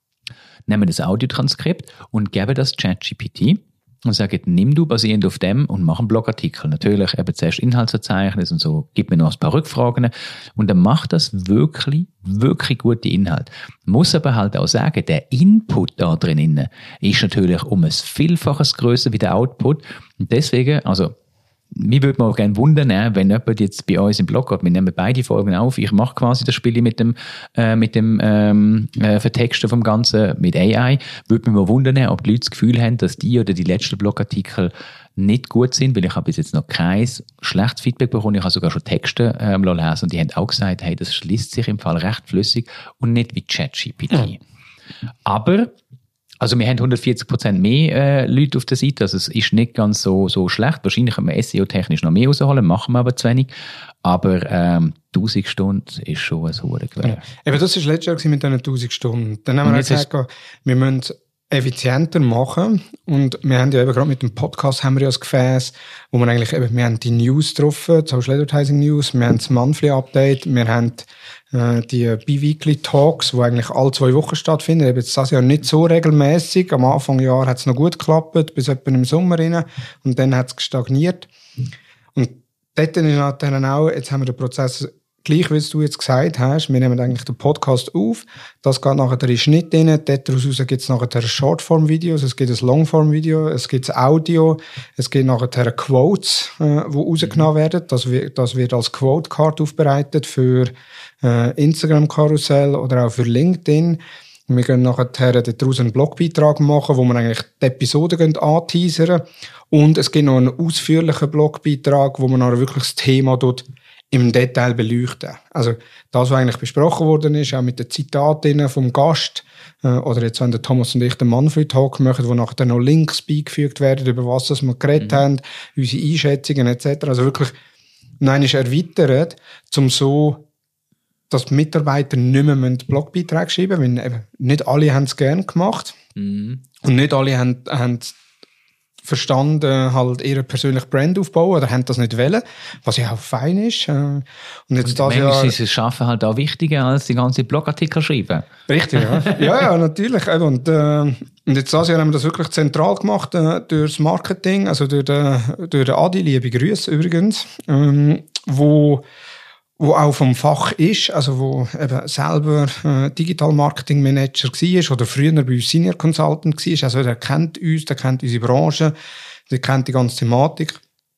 Nehmen das Audiotranskript und geben das ChatGPT und sagen, nimm du basierend auf dem und mach einen Blogartikel. Natürlich eben zuerst Inhaltsverzeichnis und so, gib mir noch ein paar Rückfragen. Und dann macht das wirklich, wirklich gute Inhalt. Muss aber halt auch sagen, der Input da drin ist natürlich um ein Vielfaches grösser wie der Output. Und deswegen, also, mich würde man auch gerne wundern, wenn jemand jetzt bei uns im Blog hat, wir nehmen beide Folgen auf, ich mache quasi das Spiel mit dem, äh, mit dem ähm, äh, Vertexten vom Ganzen mit A I, würde mich mal wundern, ob die Leute das Gefühl haben, dass die oder die letzten Blogartikel nicht gut sind, weil ich habe bis jetzt noch kein schlechtes Feedback bekommen, ich habe sogar schon Texte ähm, lesen und die haben auch gesagt, hey, das schließt sich im Fall recht flüssig und nicht wie ChatGPT. Mhm. Aber also wir haben hundertvierzig Prozent mehr äh, Leute auf der Seite, also es ist nicht ganz so, so schlecht. Wahrscheinlich können wir S E O-technisch noch mehr rausholen, machen wir aber zu wenig. Aber ähm, tausend Stunden ist schon ein hohes Gewerbe. Ja. Eben das war letztes Jahr mit diesen tausend Stunden. Dann haben wir gesagt, wir müssen effizienter machen und wir haben ja eben gerade mit dem Podcast haben wir ja das Gefäß, wo wir eigentlich eben, wir haben die News drauf, Social Advertising News, wir haben das Monthly Update, wir haben äh, die Bi-Weekly Talks, die eigentlich alle zwei Wochen stattfinden, eben jetzt das Jahr nicht so regelmäßig, am Anfang des Jahres hat es noch gut geklappt, bis etwa im Sommer rein und dann hat es stagniert und dort ist dann auch, jetzt haben wir den Prozess gleich, wie du jetzt gesagt hast, wir nehmen eigentlich den Podcast auf, das geht nachher in den Schnitt rein, daraus gibt es nachher Shortform-Videos, es gibt ein Longform-Video, es gibt Audio, es gibt nachher Quotes, äh, die rausgenommen werden, das wird, das wird als Quote-Card aufbereitet für äh, Instagram-Karussell oder auch für LinkedIn. Wir können nachher daraus einen Blogbeitrag machen, wo wir eigentlich die Episoden anteasern und es gibt noch einen ausführlichen Blogbeitrag, wo man nachher wirklich das Thema dort im Detail beleuchten. Also das, was eigentlich besprochen worden ist, auch mit den Zitaten vom Gast, äh, oder jetzt, wenn der Thomas und ich den Manfred-Talk machen, wo nachher noch Links beigefügt werden, über was das wir geredet mhm. haben, unsere Einschätzungen et cetera. Also wirklich, nein, ist erweitert, um so, dass die Mitarbeiter nicht mehr Blogbeiträge schreiben müssen, weil eben nicht alle haben es gerne gemacht mhm. und nicht alle haben, haben verstanden, halt ihre persönliche Brand aufbauen oder haben das nicht wollen, was ja auch fein ist. Und jetzt und das manchmal ist das Schaffen halt auch wichtiger als die ganze Blogartikel schreiben. Richtig, ja. ja, ja, natürlich. Und, äh, und jetzt das Jahr haben wir das wirklich zentral gemacht, äh, durch das Marketing, also durch den, durch den Adi, liebe Grüße übrigens, ähm, wo wo auch vom Fach ist, also wo eben selber äh, Digital Marketing Manager war oder früher bei uns Senior Consultant war, also der kennt uns, der kennt unsere Branche, der kennt die ganze Thematik,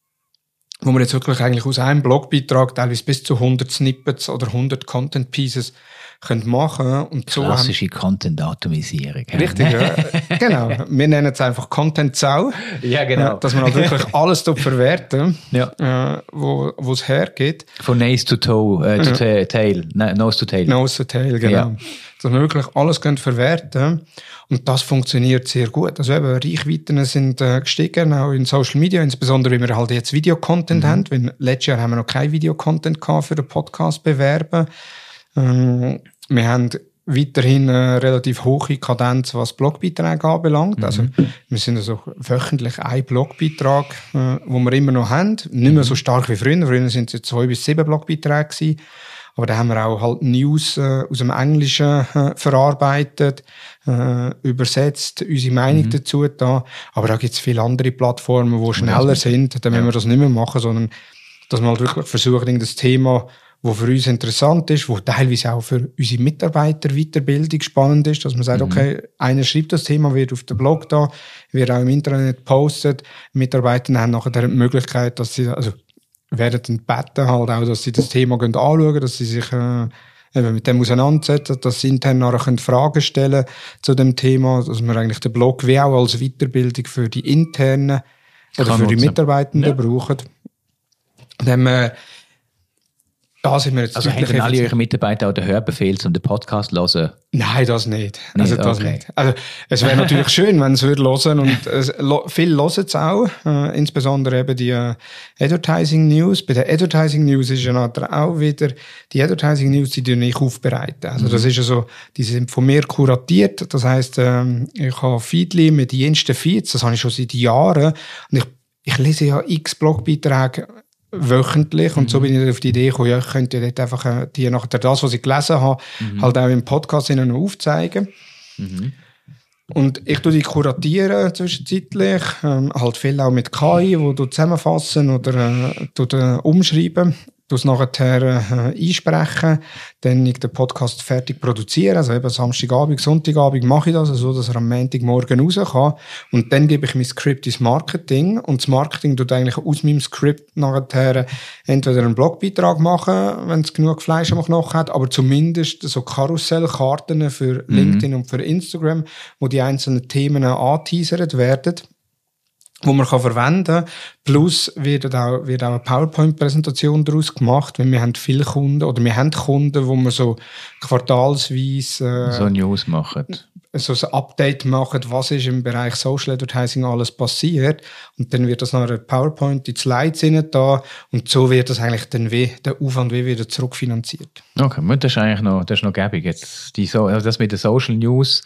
wo wir jetzt wirklich eigentlich aus einem Blogbeitrag teilweise bis zu hundert Snippets oder hundert Content Pieces können machen und so klassische Content-Atomisierung. Richtig, ja. Genau. Wir nennen es einfach Content-Sau. Ja, genau. Dass man halt wirklich alles dort verwerten, ja. äh, wo es hergeht. Von Nase to Toe, äh, to ja. Tail, Nose to Tail. Nose to Tail, genau. Ja. Dass man wirklich alles können verwerten und das funktioniert sehr gut. Also eben, Reichweiten sind äh, gestiegen, auch in Social Media, insbesondere wenn wir halt jetzt Videocontent mhm. haben, weil letztes Jahr haben wir noch kein Videocontent gehabt für den Podcast bewerben. Ähm, wir haben weiterhin eine relativ hohe Kadenz, was Blogbeiträge anbelangt. Mhm. Also, wir sind also wöchentlich ein Blogbeitrag, äh, wo wir immer noch haben. Nicht mehr so stark wie früher. Früher sind es zwei bis sieben Blogbeiträge gewesen. Aber da haben wir auch halt News äh, aus dem Englischen äh, verarbeitet, äh, übersetzt, unsere Meinung mhm. dazu da. Aber da gibt es viele andere Plattformen, die schneller sind. Dann müssen wir das nicht mehr machen, sondern dass man halt wirklich versucht, das Thema, wo für uns interessant ist, wo teilweise auch für unsere Mitarbeiter Weiterbildung spannend ist, dass man sagt, mhm. okay, einer schreibt das Thema, wird auf dem Blog da, wird auch im Internet postet. Mitarbeiter haben nachher die Möglichkeit, dass sie, also, werden dann gebeten halt auch, dass sie das Thema anschauen können, dass sie sich, äh, eben mit dem auseinandersetzen, dass sie intern nachher Fragen stellen zu dem Thema, dass wir eigentlich den Blog wie auch als Weiterbildung für die internen oder für die Mitarbeitenden ja. brauchen. Dann, äh, Da sind wir jetzt also haben dann alle eure Mitarbeiter auch den Hörbefehl, um den Podcast zu hören? Nein, das nicht. Also nicht, das okay. nicht. Also es wäre natürlich schön, wenn sie es hören und es, lo, viel hören es auch, äh, insbesondere eben die äh, Advertising News. Bei der Advertising News ist ja nachher auch wieder, die Advertising News, die tue ich aufbereiten. Also mhm. das ist ja so, die sind von mir kuratiert, das heisst, ähm, ich habe Feedly mit den jensten Feeds, das habe ich schon seit Jahren und ich, ich lese ja x Blogbeiträge wöchentlich und mhm. so bin ich auf die Idee gekommen, ja, ich könnte dort einfach äh, die nachher das, was ich gelesen habe, mhm. halt auch im Podcast ihnen aufzeigen. Mhm. Und ich tue die kuratieren zwischenzeitlich, ähm, halt viel auch mit K I, wo du zusammenfassen oder äh, du äh, umschreiben, du es nachher äh, einsprechen, dann ich den Podcast fertig produzieren, also eben Samstagabend, Sonntagabend mache ich das, so dass er am Montagmorgen raus kann und dann gebe ich mein Skript ins Marketing und das Marketing tut eigentlich aus meinem Skript nachher entweder einen Blogbeitrag machen, wenn es genug Fleisch am Knochen hat, aber zumindest so Karussellkarten für mhm. LinkedIn und für Instagram, wo die einzelnen Themen angeteasert werden, wo man kann verwenden kann. Plus wird auch, wird auch eine PowerPoint-Präsentation daraus gemacht, weil wir haben viele Kunden, oder wir haben Kunden, wo wir so quartalsweise äh, so News machen. So ein Update machen, was ist im Bereich Social Advertising alles passiert. Und dann wird das nach einer PowerPoint in die Slides rein da und so wird das eigentlich dann wie, der Aufwand wie wieder zurückfinanziert. Okay, das ist eigentlich noch, das ist noch gäbig. Jetzt die so, also das mit den Social News,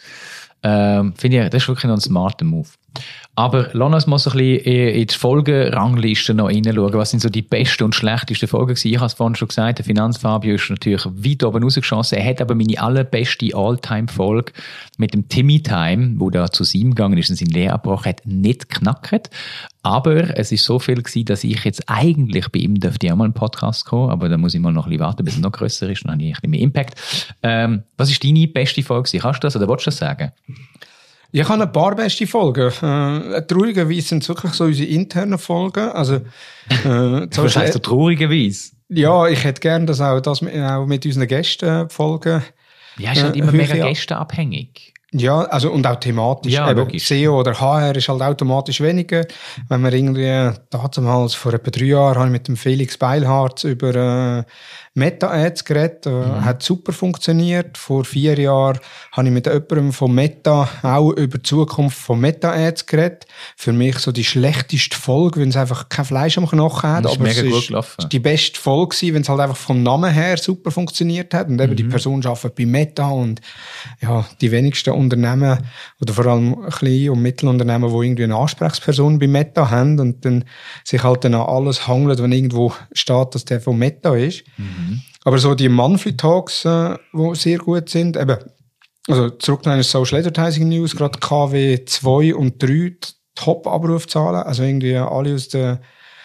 ähm, finde ich, das ist wirklich noch ein smarter Move. Aber lass uns mal so ein bisschen in die Folgenrangliste noch reinschauen. Was sind so die besten und schlechtesten Folgen gewesen? Ich habe es vorhin schon gesagt, der Finanzfabio ist natürlich weit oben rausgeschossen. Er hat aber meine allerbeste All-Time-Folge mit dem Timmy Time, wo da zu sieben gegangen ist und seinen Lehrabbruch hat, nicht knackt. Aber es ist so viel gewesen, dass ich jetzt eigentlich bei ihm dürfte auch mal einen Podcast kommen, aber da muss ich mal noch ein bisschen warten, bis er noch grösser ist, dann habe ich ein bisschen mehr Impact. Ähm, was ist deine beste Folge gewesen? Kannst du das oder willst du das sagen? Ich habe ein paar beste Folgen. Äh, traurigerweise sind es wirklich so unsere internen Folgen. Also, äh, was heisst so traurigerweise? Ja, ich hätte gerne, dass auch das mit, auch mit unseren Gästen Folgen. Ja, ist halt äh, immer mega gästenabhängig. Ja, also, und auch thematisch. Ja, eben, S E O oder H R ist halt automatisch weniger. Wenn man irgendwie, damals, vor etwa drei Jahren, habe ich mit dem Felix Beilharz über äh, Meta-Ads geredet, äh, mhm. hat super funktioniert. Vor vier Jahren habe ich mit jemandem von Meta auch über die Zukunft von Meta-Ads geredet. Für mich so die schlechteste Folge, wenn es einfach kein Fleisch am Knochen hat. Aber es ist die beste Folge gewesen, wenn es halt einfach vom Namen her super funktioniert hat. Und eben mhm. die Person arbeitet bei Meta und ja, die wenigsten Unternehmen oder vor allem Klein- und Mittelunternehmen, die irgendwie eine Ansprechperson bei Meta haben und dann sich halt dann an alles hangelt, wenn irgendwo steht, dass der von Meta ist. Mhm. Aber so die Monthly Talks, äh, die sehr gut sind, eben, also zurück zu einer Social Advertising News, gerade K W zwei und drei Top-Abrufzahlen, also irgendwie alle aus der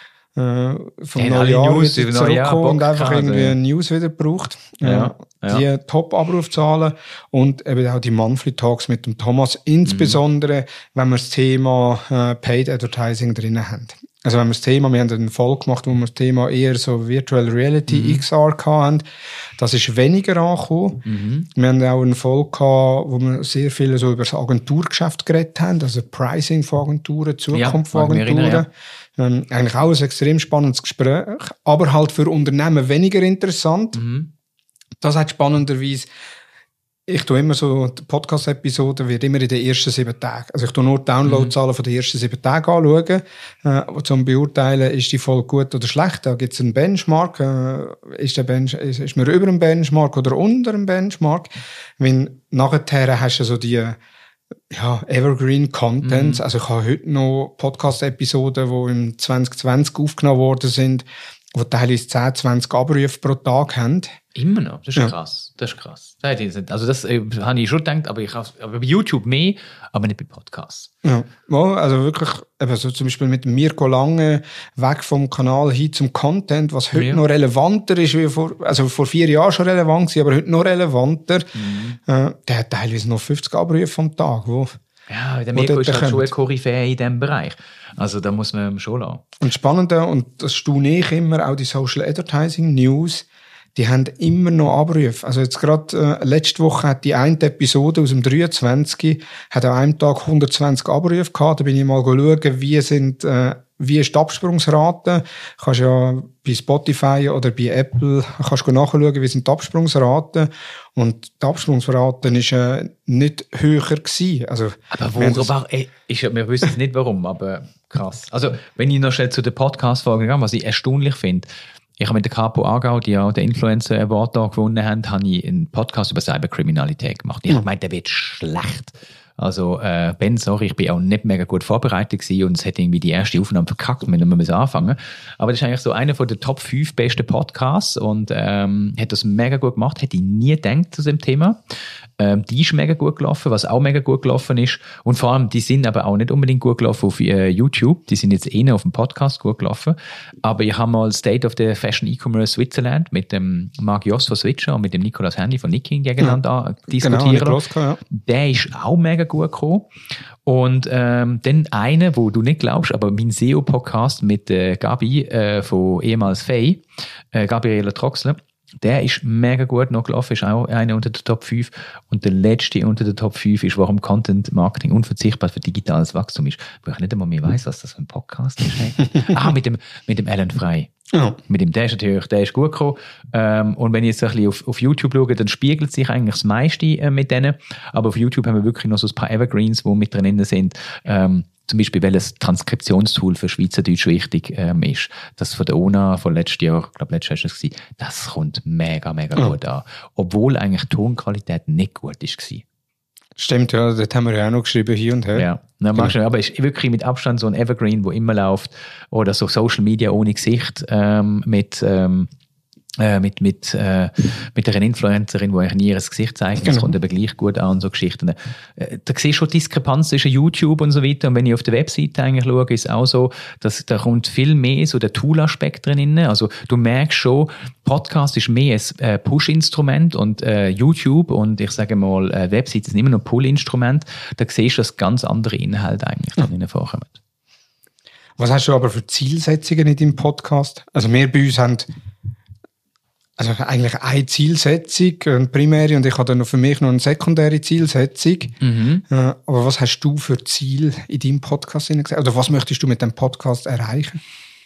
äh, vom ja, Neujahr News, wieder zurückkommen und einfach irgendwie also. News wieder gebraucht. Ja, ja. Die Top-Abrufzahlen und eben auch die Monthly Talks mit dem Thomas, insbesondere mhm. wenn wir das Thema äh, Paid Advertising drin haben. Also wenn wir das Thema, wir haben eine Folge gemacht, wo wir das Thema eher so Virtual Reality, mhm. X R hatten, das ist weniger angekommen. Mhm. Wir haben auch eine Folge gehabt, wo wir sehr viel so über das Agenturgeschäft geredet haben, also Pricing von Agenturen, Zukunft von Agenturen. Erinnern, ja. ähm, eigentlich auch ein extrem spannendes Gespräch, aber halt für Unternehmen weniger interessant. Mhm. Das hat spannenderweise, ich tue immer so, die Podcast-Episode wird immer in den ersten sieben Tagen. Also ich tue nur die Downloadzahlen mhm. von den ersten sieben Tagen anschauen, äh, zum beurteilen, ist die Folge gut oder schlecht. Da gibt es einen Benchmark, äh, ist der Bench, ist, ist man über dem Benchmark oder unter dem Benchmark? Wenn nachher hast du so die, ja, Evergreen Contents. Mhm. Also ich habe heute noch Podcast-Episoden, die im zwanzig zwanzig aufgenommen worden sind, die teilweise zehn, zwanzig Abrufe pro Tag haben. Immer noch? Das ist ja. krass. Das ist krass. Also das äh, habe ich schon gedacht, aber ich aber bei YouTube mehr, aber nicht bei Podcasts. Ja, also wirklich, eben so zum Beispiel mit Mirko Lange weg vom Kanal hin zum Content, was heute ja. noch relevanter ist, wie vor, also vor vier Jahren schon relevant war, aber heute noch relevanter. Mhm. Äh, der hat teilweise noch fünfzig Abrufe am Tag, wo ja, der Mirko ist halt schon ein Koryphäe in diesem Bereich. Also da muss man schon lassen. Und Spannende, und das staune ich immer, auch die Social Advertising News, die haben immer noch Abrufe. Also jetzt gerade äh, letzte Woche hat die eine Episode aus dem dreiundzwanzig hat an einem Tag hundertzwanzig Abrufe gehabt. Da bin ich mal schauen, wie sind, äh, wie ist die Absprungsrate? Kannst ja bei Spotify oder bei Apple kannst du nachschauen, wie sind die Absprungsraten. Und die Absprungsrate ist äh, nicht höher gewesen. Also, aber wunderbar, ey, ich, wir wissen nicht warum, aber krass. Also, wenn ich noch schnell zu den Podcast-Folgen gehe, was ich erstaunlich finde, ich habe mit der Capo Aargau, die ja den Influencer Award da gewonnen haben, habe ich einen Podcast über Cyberkriminalität gemacht. Ich habe gemeint, der wird schlecht. Also, äh, Ben, sorry, ich bin auch nicht mega gut vorbereitet gewesen und es hat irgendwie die erste Aufnahme verkackt, wenn wir anfangen. Aber das ist eigentlich so einer von den Top fünf besten Podcasts und ähm, hat das mega gut gemacht, hätte ich nie gedacht zu dem Thema. Ähm, die ist mega gut gelaufen, was auch mega gut gelaufen ist. Und vor allem, die sind aber auch nicht unbedingt gut gelaufen auf äh, YouTube. Die sind jetzt eher auf dem Podcast gut gelaufen. Aber ich habe mal State of the Fashion E-Commerce Switzerland mit dem Marc Jost von Switcher und mit dem Nicolas Henny von Nicking gegeneinander ja, diskutieren. Genau, ja. Der ist auch mega gut gekommen. Und ähm, dann einer, wo du nicht glaubst, aber mein S E O-Podcast mit äh, Gabi äh, von ehemals Fay, äh, Gabriela Troxler, der ist mega gut noch gelaufen, ist auch einer unter den Top fünf. Und der letzte unter den Top fünf ist, warum Content Marketing unverzichtbar für digitales Wachstum ist. Wo ich nicht einmal mehr weiss, was das für ein Podcast ist. ah, mit dem, mit dem Alan Frey. Ja. Mit dem, der ist natürlich, der ist gut gekommen. Ähm, und wenn ich jetzt ein bisschen auf, auf YouTube schaue, dann spiegelt sich eigentlich das meiste äh, mit denen. Aber auf YouTube haben wir wirklich noch so ein paar Evergreens, die mit drin sind. Ähm, zum Beispiel, welches Transkriptionstool für Schweizerdeutsch wichtig ähm, ist. Das von der O N A von letztes Jahr, ich glaube, letztes Jahr war es, das kommt mega, mega ja. gut an. Obwohl eigentlich die Tonqualität nicht gut war. Stimmt, ja, das haben wir ja auch noch geschrieben, hier und her. Ja, na, genau. schon, aber es ist wirklich mit Abstand so ein Evergreen, wo immer läuft. Oder so Social Media ohne Gesicht ähm, mit... Ähm, mit, mit, äh, mit einer Influencerin, die eigentlich nie ihr Gesicht zeigt. Das genau. kommt aber gleich gut an, so Geschichten. Äh, da siehst du schon Diskrepanz zwischen YouTube und so weiter. Und wenn ich auf der Webseite eigentlich schaue, ist es auch so, dass da kommt viel mehr so der Tool-Aspekt drin. Also du merkst schon, Podcast ist mehr ein äh, Push-Instrument und äh, YouTube und ich sage mal, äh, Webseite sind immer noch Pull-Instrument. Da siehst du, dass ganz andere Inhalte eigentlich ja. drin vorkommen. Was hast du aber für Zielsetzungen in deinem Podcast? Also wir bei uns haben also eigentlich eine Zielsetzung, eine primäre, und ich habe dann noch für mich noch eine sekundäre Zielsetzung. Mhm. Äh, aber was hast du für Ziel in deinem Podcast gesagt? Oder was möchtest du mit dem Podcast erreichen?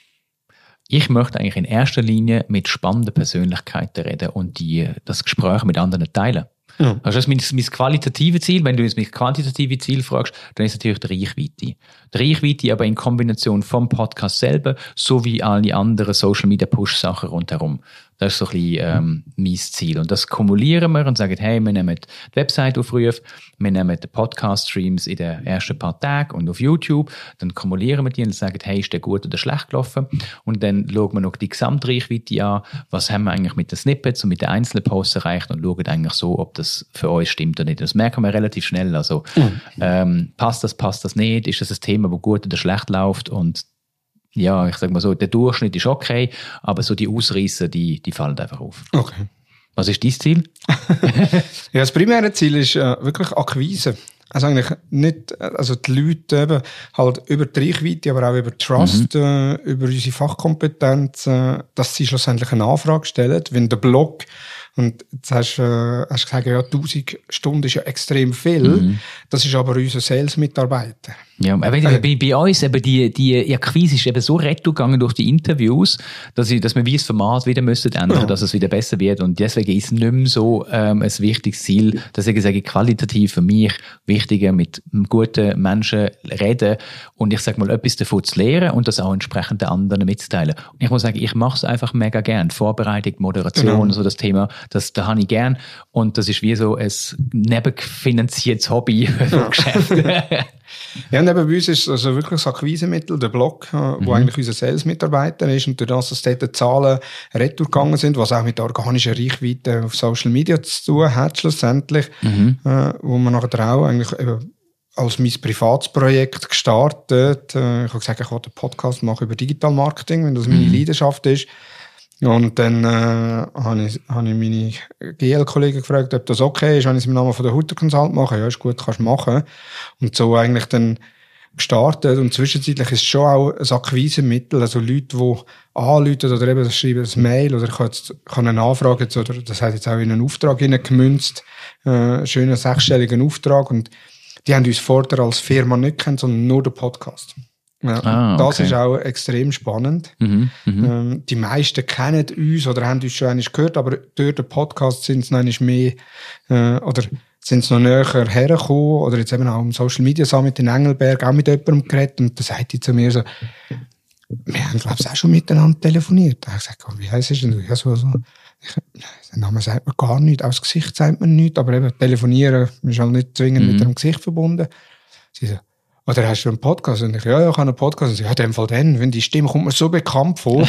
Ich möchte eigentlich in erster Linie mit spannenden Persönlichkeiten reden und die, das Gespräch mit anderen teilen. Ja. Also das ist mein, mein qualitatives Ziel. Wenn du jetzt mein quantitatives Ziel fragst, dann ist es natürlich die Reichweite. Die Reichweite aber in Kombination vom Podcast selber sowie alle anderen Social-Media-Push-Sachen rundherum. Das ist so ein bisschen ähm, mein Ziel. Und das kumulieren wir und sagen, hey, wir nehmen die Website-Aufrufe, wir nehmen die Podcast-Streams in den ersten paar Tagen und auf YouTube, dann kumulieren wir die und sagen, hey, ist der gut oder schlecht gelaufen? Und dann schauen wir noch die Gesamtreichweite an, was haben wir eigentlich mit den Snippets und mit den einzelnen Posts erreicht und schauen eigentlich so, ob das für uns stimmt oder nicht. Das merken wir relativ schnell. Also mhm. ähm, passt das, passt das nicht? Ist das ein Thema, das gut oder schlecht läuft? Und ja, ich sag mal so, der Durchschnitt ist okay, aber so die Ausreißer, die, die fallen einfach auf. Okay. Was ist dein Ziel? Ja, das primäre Ziel ist äh, wirklich Akquise. Also eigentlich nicht, also die Leute eben halt über die Reichweite, aber auch über die Trust, mhm. äh, über unsere Fachkompetenz, äh, dass sie schlussendlich eine Anfrage stellen. Wenn der Blog, und jetzt hast du äh, hast gesagt, ja, tausend Stunden ist ja extrem viel, mhm. das ist aber unser Sales-Mitarbeiter. Ja, aber äh, bei, bei uns eben die, die Akquise ist eben so retour gegangen durch die Interviews, dass, ich, dass wir wie das Format wieder müssen ändern, ja. dass es wieder besser wird. Und deswegen ist es nicht mehr so ähm, ein wichtiges Ziel, dass ich sage, qualitativ für mich wichtiger mit guten Menschen reden und ich sage mal, etwas davon zu lernen und das auch entsprechend den anderen mitzuteilen. Und ich muss sagen, ich mache es einfach mega gern. Vorbereitung, Moderation, genau. so das Thema, das, das habe ich gern. Und das ist wie so ein nebenfinanziertes Hobby vom Geschäft. Ja, und eben bei uns ist also wirklich das Akquisemittel, der Blog, wo mhm. eigentlich unser Sales-Mitarbeiter ist und durch das, dass dort die Zahlen retour gegangen sind, was auch mit der organischen Reichweite auf Social Media zu tun hat, schlussendlich, mhm. äh, wo man nachher auch eigentlich eben als mein privates Projekt gestartet. Äh, ich habe gesagt, ich wollte einen Podcast machen über Digital Marketing, wenn das meine mhm. Leidenschaft ist. Und dann äh, habe ich, hab ich meine G L-Kollegen gefragt, ob das okay ist, wenn ich es im Namen von der Hutter Consult mache. Ja, ist gut, kannst du machen. Und so eigentlich dann gestartet. Und zwischenzeitlich ist es schon auch ein Akquisemittel. Also Leute, die anrufen oder eben schreiben ein Mail oder ich kann, jetzt, kann eine Anfrage jetzt, oder das hat jetzt auch in einen Auftrag hineingemünzt, äh, einen schönen sechsstelligen Auftrag. Und die haben uns vorher als Firma nicht gekannt, sondern nur den Podcast. Ja, ah, das okay. ist auch extrem spannend. Mhm, mhm. Ähm, die meisten kennen uns oder haben uns schon einmal gehört, aber durch den Podcast sind es noch einmal mehr, äh, oder sind es noch näher hergekommen, oder jetzt eben auch im Social Media Summit in Engelberg, auch mit jemandem geredet, und da sagt die zu mir so, wir haben, glaube ich, auch schon miteinander telefoniert. Da habe ich gesagt, wie heisst es denn du? Ja, so, so. Ich, den Namen sagt man gar nicht, auch das Gesicht sagt man nicht, aber eben telefonieren ist halt nicht zwingend mhm. mit dem Gesicht verbunden. Sie so, oder hast du einen Podcast? Und ich, ja, ja, ich habe einen Podcast. Und sie, ja, in dem Fall dann, wenn die Stimme kommt mir so bekannt vor.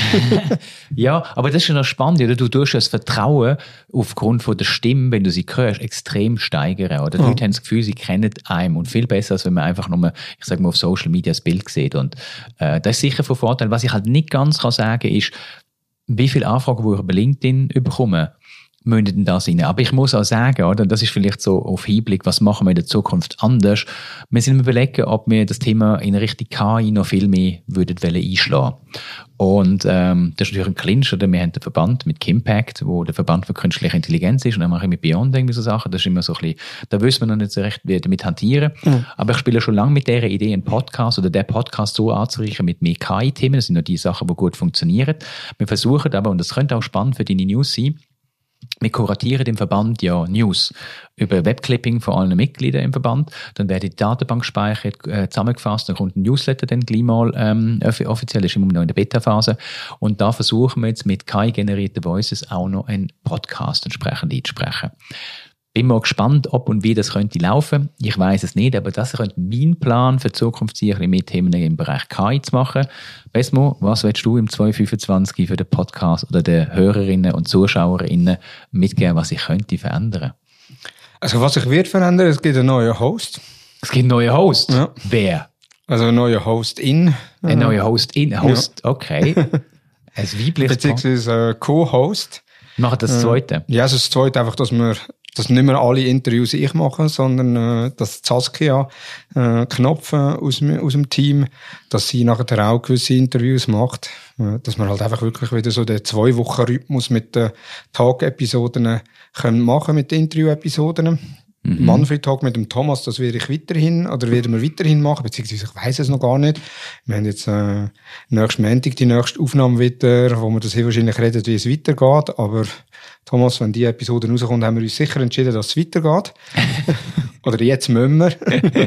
Ja, aber das ist ja noch spannend, oder? Du tust das Vertrauen aufgrund von der Stimme, wenn du sie hörst, extrem steigern, oder? Die ja. Leute haben das Gefühl, sie kennen einen, und viel besser, als wenn man einfach nur, ich sag mal, auf Social Media das Bild sieht. Und äh, das ist sicher von Vorteil. Was ich halt nicht ganz kann sagen, ist, wie viele Anfragen, die ich über LinkedIn bekomme, müssen denn das rein. Aber ich muss auch sagen, oder, das ist vielleicht so auf Hinblick, was machen wir in der Zukunft anders. Wir sind überlegen, ob wir das Thema in Richtung K I noch viel mehr würden wollen einschlagen. Und ähm, das ist natürlich ein Clinch, oder? Wir haben den Verband mit Kimpact, wo der Verband für künstliche Intelligenz ist, und dann mache ich mit Beyond irgendwie so Sachen. Das ist immer so ein bisschen, da wissen wir noch nicht so recht, wie wir damit hantieren. Mhm. Aber ich spiele schon lange mit dieser Idee, einen Podcast oder den Podcast so anzureichen mit mehr K I-Themen. Das sind noch die Sachen, die gut funktionieren. Wir versuchen aber, und das könnte auch spannend für deine News sein, wir kuratieren im Verband ja News über Webclipping von allen Mitgliedern im Verband. Dann werden die Datenbank gespeichert, äh, zusammengefasst, dann kommt ein Newsletter dann gleich mal ähm, offiziell, ist immer noch in der Beta-Phase. Und da versuchen wir jetzt mit K I-generierten Voices auch noch einen Podcast entsprechend einzusprechen. Bin mal gespannt, ob und wie das könnte laufen. Ich weiß es nicht, aber das könnte mein Plan für die Zukunft sein, ein bisschen mehr Themen im Bereich K I zu machen. Besmo, was willst du im zwanzig fünfundzwanzig für den Podcast oder den Hörerinnen und Zuschauerinnen mitgeben, was ich könnte verändern? Also was sich wird verändern, es gibt einen neuen Host. Es gibt einen neuen Host? Ja. Wer? Also ein neuer Host-In. Ein neuer Host-In? Host, ja. Okay. Ein weibliches beziehungsweise äh, Co-Host. Machen das Zweite? Äh, ja, also das Zweite einfach, dass wir dass nicht mehr alle Interviews ich mache, sondern äh, dass Saskia äh, Knopf aus, aus dem Team, dass sie nachher auch gewisse Interviews macht, äh, dass wir halt einfach wirklich wieder so den Zwei-Wochen-Rhythmus mit den Tag-Episoden können machen, mit den Interview-Episoden. Mhm. Manfred Talk mit dem Thomas, das werde ich weiterhin, oder werden wir weiterhin machen, beziehungsweise ich weiss es noch gar nicht. Wir haben jetzt äh, nächsten Montag die nächste Aufnahme wieder, wo wir das hier wahrscheinlich reden, wie es weitergeht, aber Thomas, wenn die Episode rauskommt, haben wir uns sicher entschieden, dass es weitergeht. Oder jetzt müssen wir.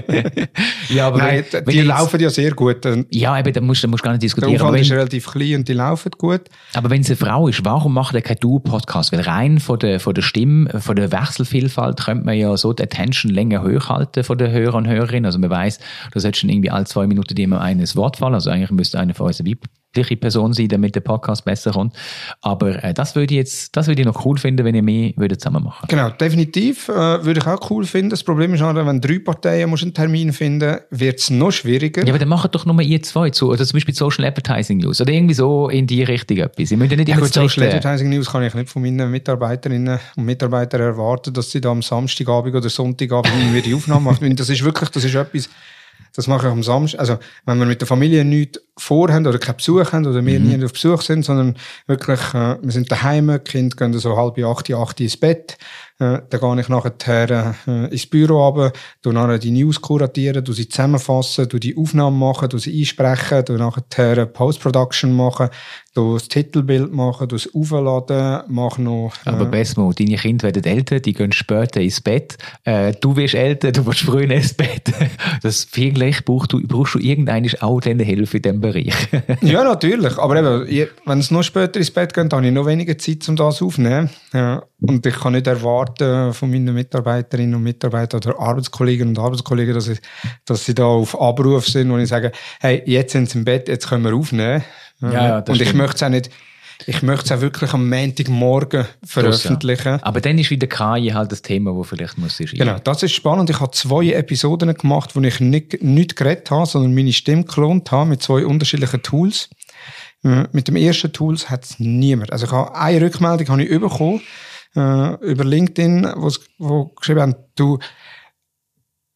Ja, aber Nein, wenn, die wenn laufen ja sehr gut. Ja, eben, da musst du gar nicht diskutieren. Der Aufwand wenn, ist relativ klein und die laufen gut. Aber wenn es eine Frau ist, warum macht er keinen Duo-Podcast? Weil rein von der, von der Stimme, von der Wechselvielfalt könnte man ja so die Attention länger hochhalten von den Hörern und Hörerinnen. Also man weiss, du solltest schon irgendwie alle zwei Minuten dir immer eines Wort fallen. Also eigentlich müsste eine von uns weibliche Person sein, damit der Podcast besser kommt. Aber äh, das würde ich jetzt, das würde ich noch cool finden, wenn ihr mehr würdet zusammen machen. Genau, definitiv äh, würde ich auch cool finden. Das Problem ist, wenn drei Parteien musst einen Termin finden, wird es noch schwieriger. Ja, aber dann macht doch nur ihr zwei zu, oder zum Beispiel Social Advertising News oder irgendwie so in die Richtung etwas. Ich möchte nicht ja, immer gut, Social Advertising News kann ich nicht von meinen Mitarbeiterinnen und Mitarbeitern erwarten, dass sie da am Samstagabend oder Sonntagabend irgendwie die Aufnahme machen. Das ist wirklich, das ist etwas, das mache ich am Samstag. Also, wenn wir mit der Familie nichts vorhaben oder keinen Besuch haben oder wir mhm. nie auf Besuch sind, sondern wirklich, äh, wir sind daheim, die Kinder gehen so halb acht, acht ins Bett, äh, dann gehe ich nachher äh, ins Büro runter, tu nachher die News kuratieren, tu sie zusammenfassen, tu die Aufnahmen machen, tu sie einsprechen, tu nachher Post-Production machen, tu das Titelbild machen, tu es aufladen, mach noch... Äh, Aber Besmo, deine Kinder werden älter, die gehen später ins Bett, äh, du wirst älter, du wirst früher ins Bett. Das vielleicht brauchst du, brauchst du irgendeine auch dann Hilfe in diesem Bereich. Ja, natürlich. Aber eben, wenn es noch später ins Bett geht, habe ich noch weniger Zeit, um das aufzunehmen. Ja. Und ich kann nicht erwarten von meinen Mitarbeiterinnen und Mitarbeitern oder Arbeitskollegen und Arbeitskollegen, dass, ich, dass sie da auf Abruf sind, wo ich sage, hey, jetzt sind sie im Bett, jetzt können wir aufnehmen. Ja, ja, das und ich stimmt. möchte es auch nicht, ich möchte es auch wirklich am Montagmorgen veröffentlichen. Ja. Aber dann ist wieder K I halt das Thema, das vielleicht muss sein. Genau, das ist spannend. Ich habe zwei Episoden gemacht, wo ich nicht, nicht geredet habe, sondern meine Stimme geklont habe mit zwei unterschiedlichen Tools. Mit dem ersten Tool hat es niemand. Also ich habe eine Rückmeldung habe ich bekommen, äh, über LinkedIn, wo, wo geschrieben haben, du,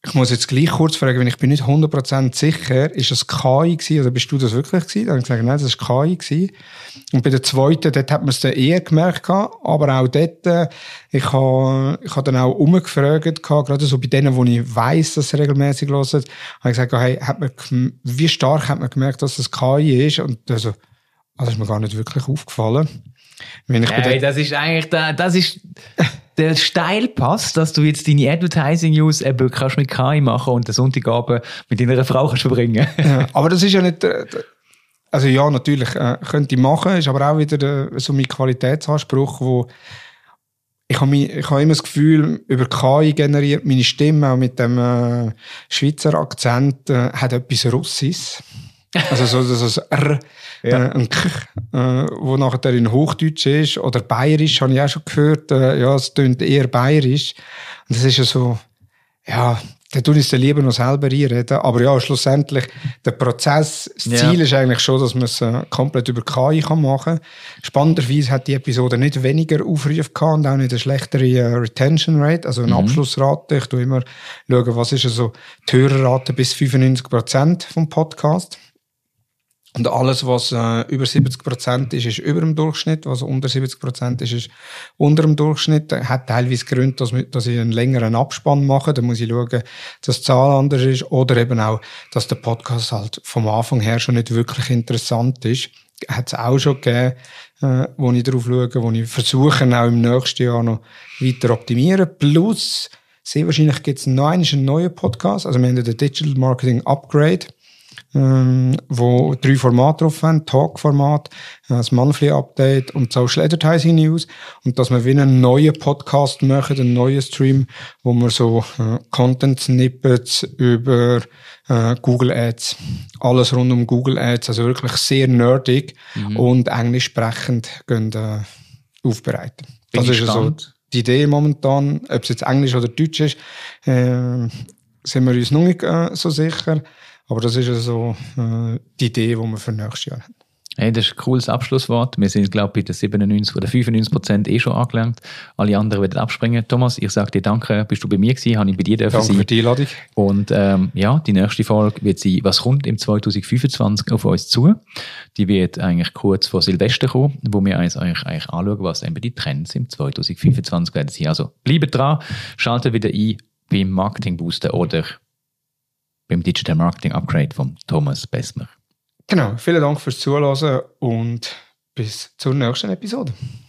ich muss jetzt gleich kurz fragen, wenn ich bin nicht hundert Prozent sicher, ist das K I gewesen, oder bist du das wirklich gewesen? Dann habe ich gesagt, nein, das war K I gewesen. Und bei der zweiten, dort hat man es dann eher gemerkt, aber auch dort, äh, ich habe, ich habe dann auch umgefragt, gerade so bei denen, wo ich weiss, dass sie regelmäßig hören, habe ich gesagt, hey, hat man, wie stark hat man gemerkt, dass das K I ist? Und also, also ist mir gar nicht wirklich aufgefallen. Wenn ich hey, das ist eigentlich, der, das ist der Steilpass, dass du jetzt deine Advertising News eben kannst mit K I machen und den Sonntagabend mit deiner Frau kannst verbringen. Ja, aber das ist ja nicht, also ja, natürlich, äh, könnte ich machen, ist aber auch wieder der, so mein Qualitätsanspruch, wo ich habe ich habe immer das Gefühl, über K I generiert meine Stimme, auch mit dem äh, Schweizer Akzent, äh, hat etwas Russisches. Also so, so, so ein R, ja. äh, ein K, äh, wo nachher in Hochdeutsch ist, oder Bayerisch, habe ich auch schon gehört, äh, ja, es tönt eher Bayerisch. Und das ist ja so, ja, da tue ich es lieber noch selber reinreden. Aber ja, schlussendlich, der Prozess, das ja. Ziel ist eigentlich schon, dass man es äh, komplett über K I kann machen kann. Spannenderweise hat die Episode nicht weniger Aufrufe gehabt und auch nicht eine schlechtere äh, Retention Rate, also eine mhm. Abschlussrate. Ich tue immer schauen, was ist also die Hörerrate bis fünfundneunzig Prozent vom Podcast. Und alles, was äh, über siebzig Prozent ist, ist über dem Durchschnitt. Was unter siebzig Prozent ist, ist unter dem Durchschnitt. Das hat teilweise Gründe, dass, dass ich einen längeren Abspann mache. Da muss ich schauen, dass die Zahl anders ist. Oder eben auch, dass der Podcast halt vom Anfang her schon nicht wirklich interessant ist. Hat es auch schon gegeben, äh, wo ich darauf schaue, wo ich versuche, auch im nächsten Jahr noch weiter optimieren. Plus, sehr wahrscheinlich gibt es noch einen, einen neuen Podcast. Also wir haben den Digital Marketing Upgrade, Ähm, wo drei Formate drauf haben, Talk-Format, das Monthly Update und Social Advertising News. Und dass wir wie einen neuen Podcast machen, einen neuen Stream, wo wir so äh, Content-Snippets über äh, Google Ads, alles rund um Google Ads, also wirklich sehr nerdig mhm. und englisch sprechend gehen, äh, aufbereiten. Bin das ist so die Idee momentan. Ob es jetzt Englisch oder Deutsch ist, äh, sind wir uns noch nicht äh, so sicher. Aber das ist also äh, die Idee, die wir für nächstes Jahr haben. Hey, das ist ein cooles Abschlusswort. Wir sind, glaube ich, bei den siebenundneunzig oder fünfundneunzig Prozent eh schon angelangt. Alle anderen werden abspringen. Thomas, ich sage dir danke, bist du bei mir gewesen, habe ich bei dir dürfen Danke sein. für die Einladung. Und ähm, ja, die nächste Folge wird sein, was kommt im zwanzig fünfundzwanzig auf uns zu. Die wird eigentlich kurz vor Silvester kommen, wo wir uns eigentlich, eigentlich anschauen, was eben die Trends im zwanzig fünfundzwanzig werden sein. Also bleibt dran, schaltet wieder ein beim Marketing Booster oder beim Digital Marketing Upgrade von Thomas Besmer. Genau, vielen Dank fürs Zuhören und bis zur nächsten Episode.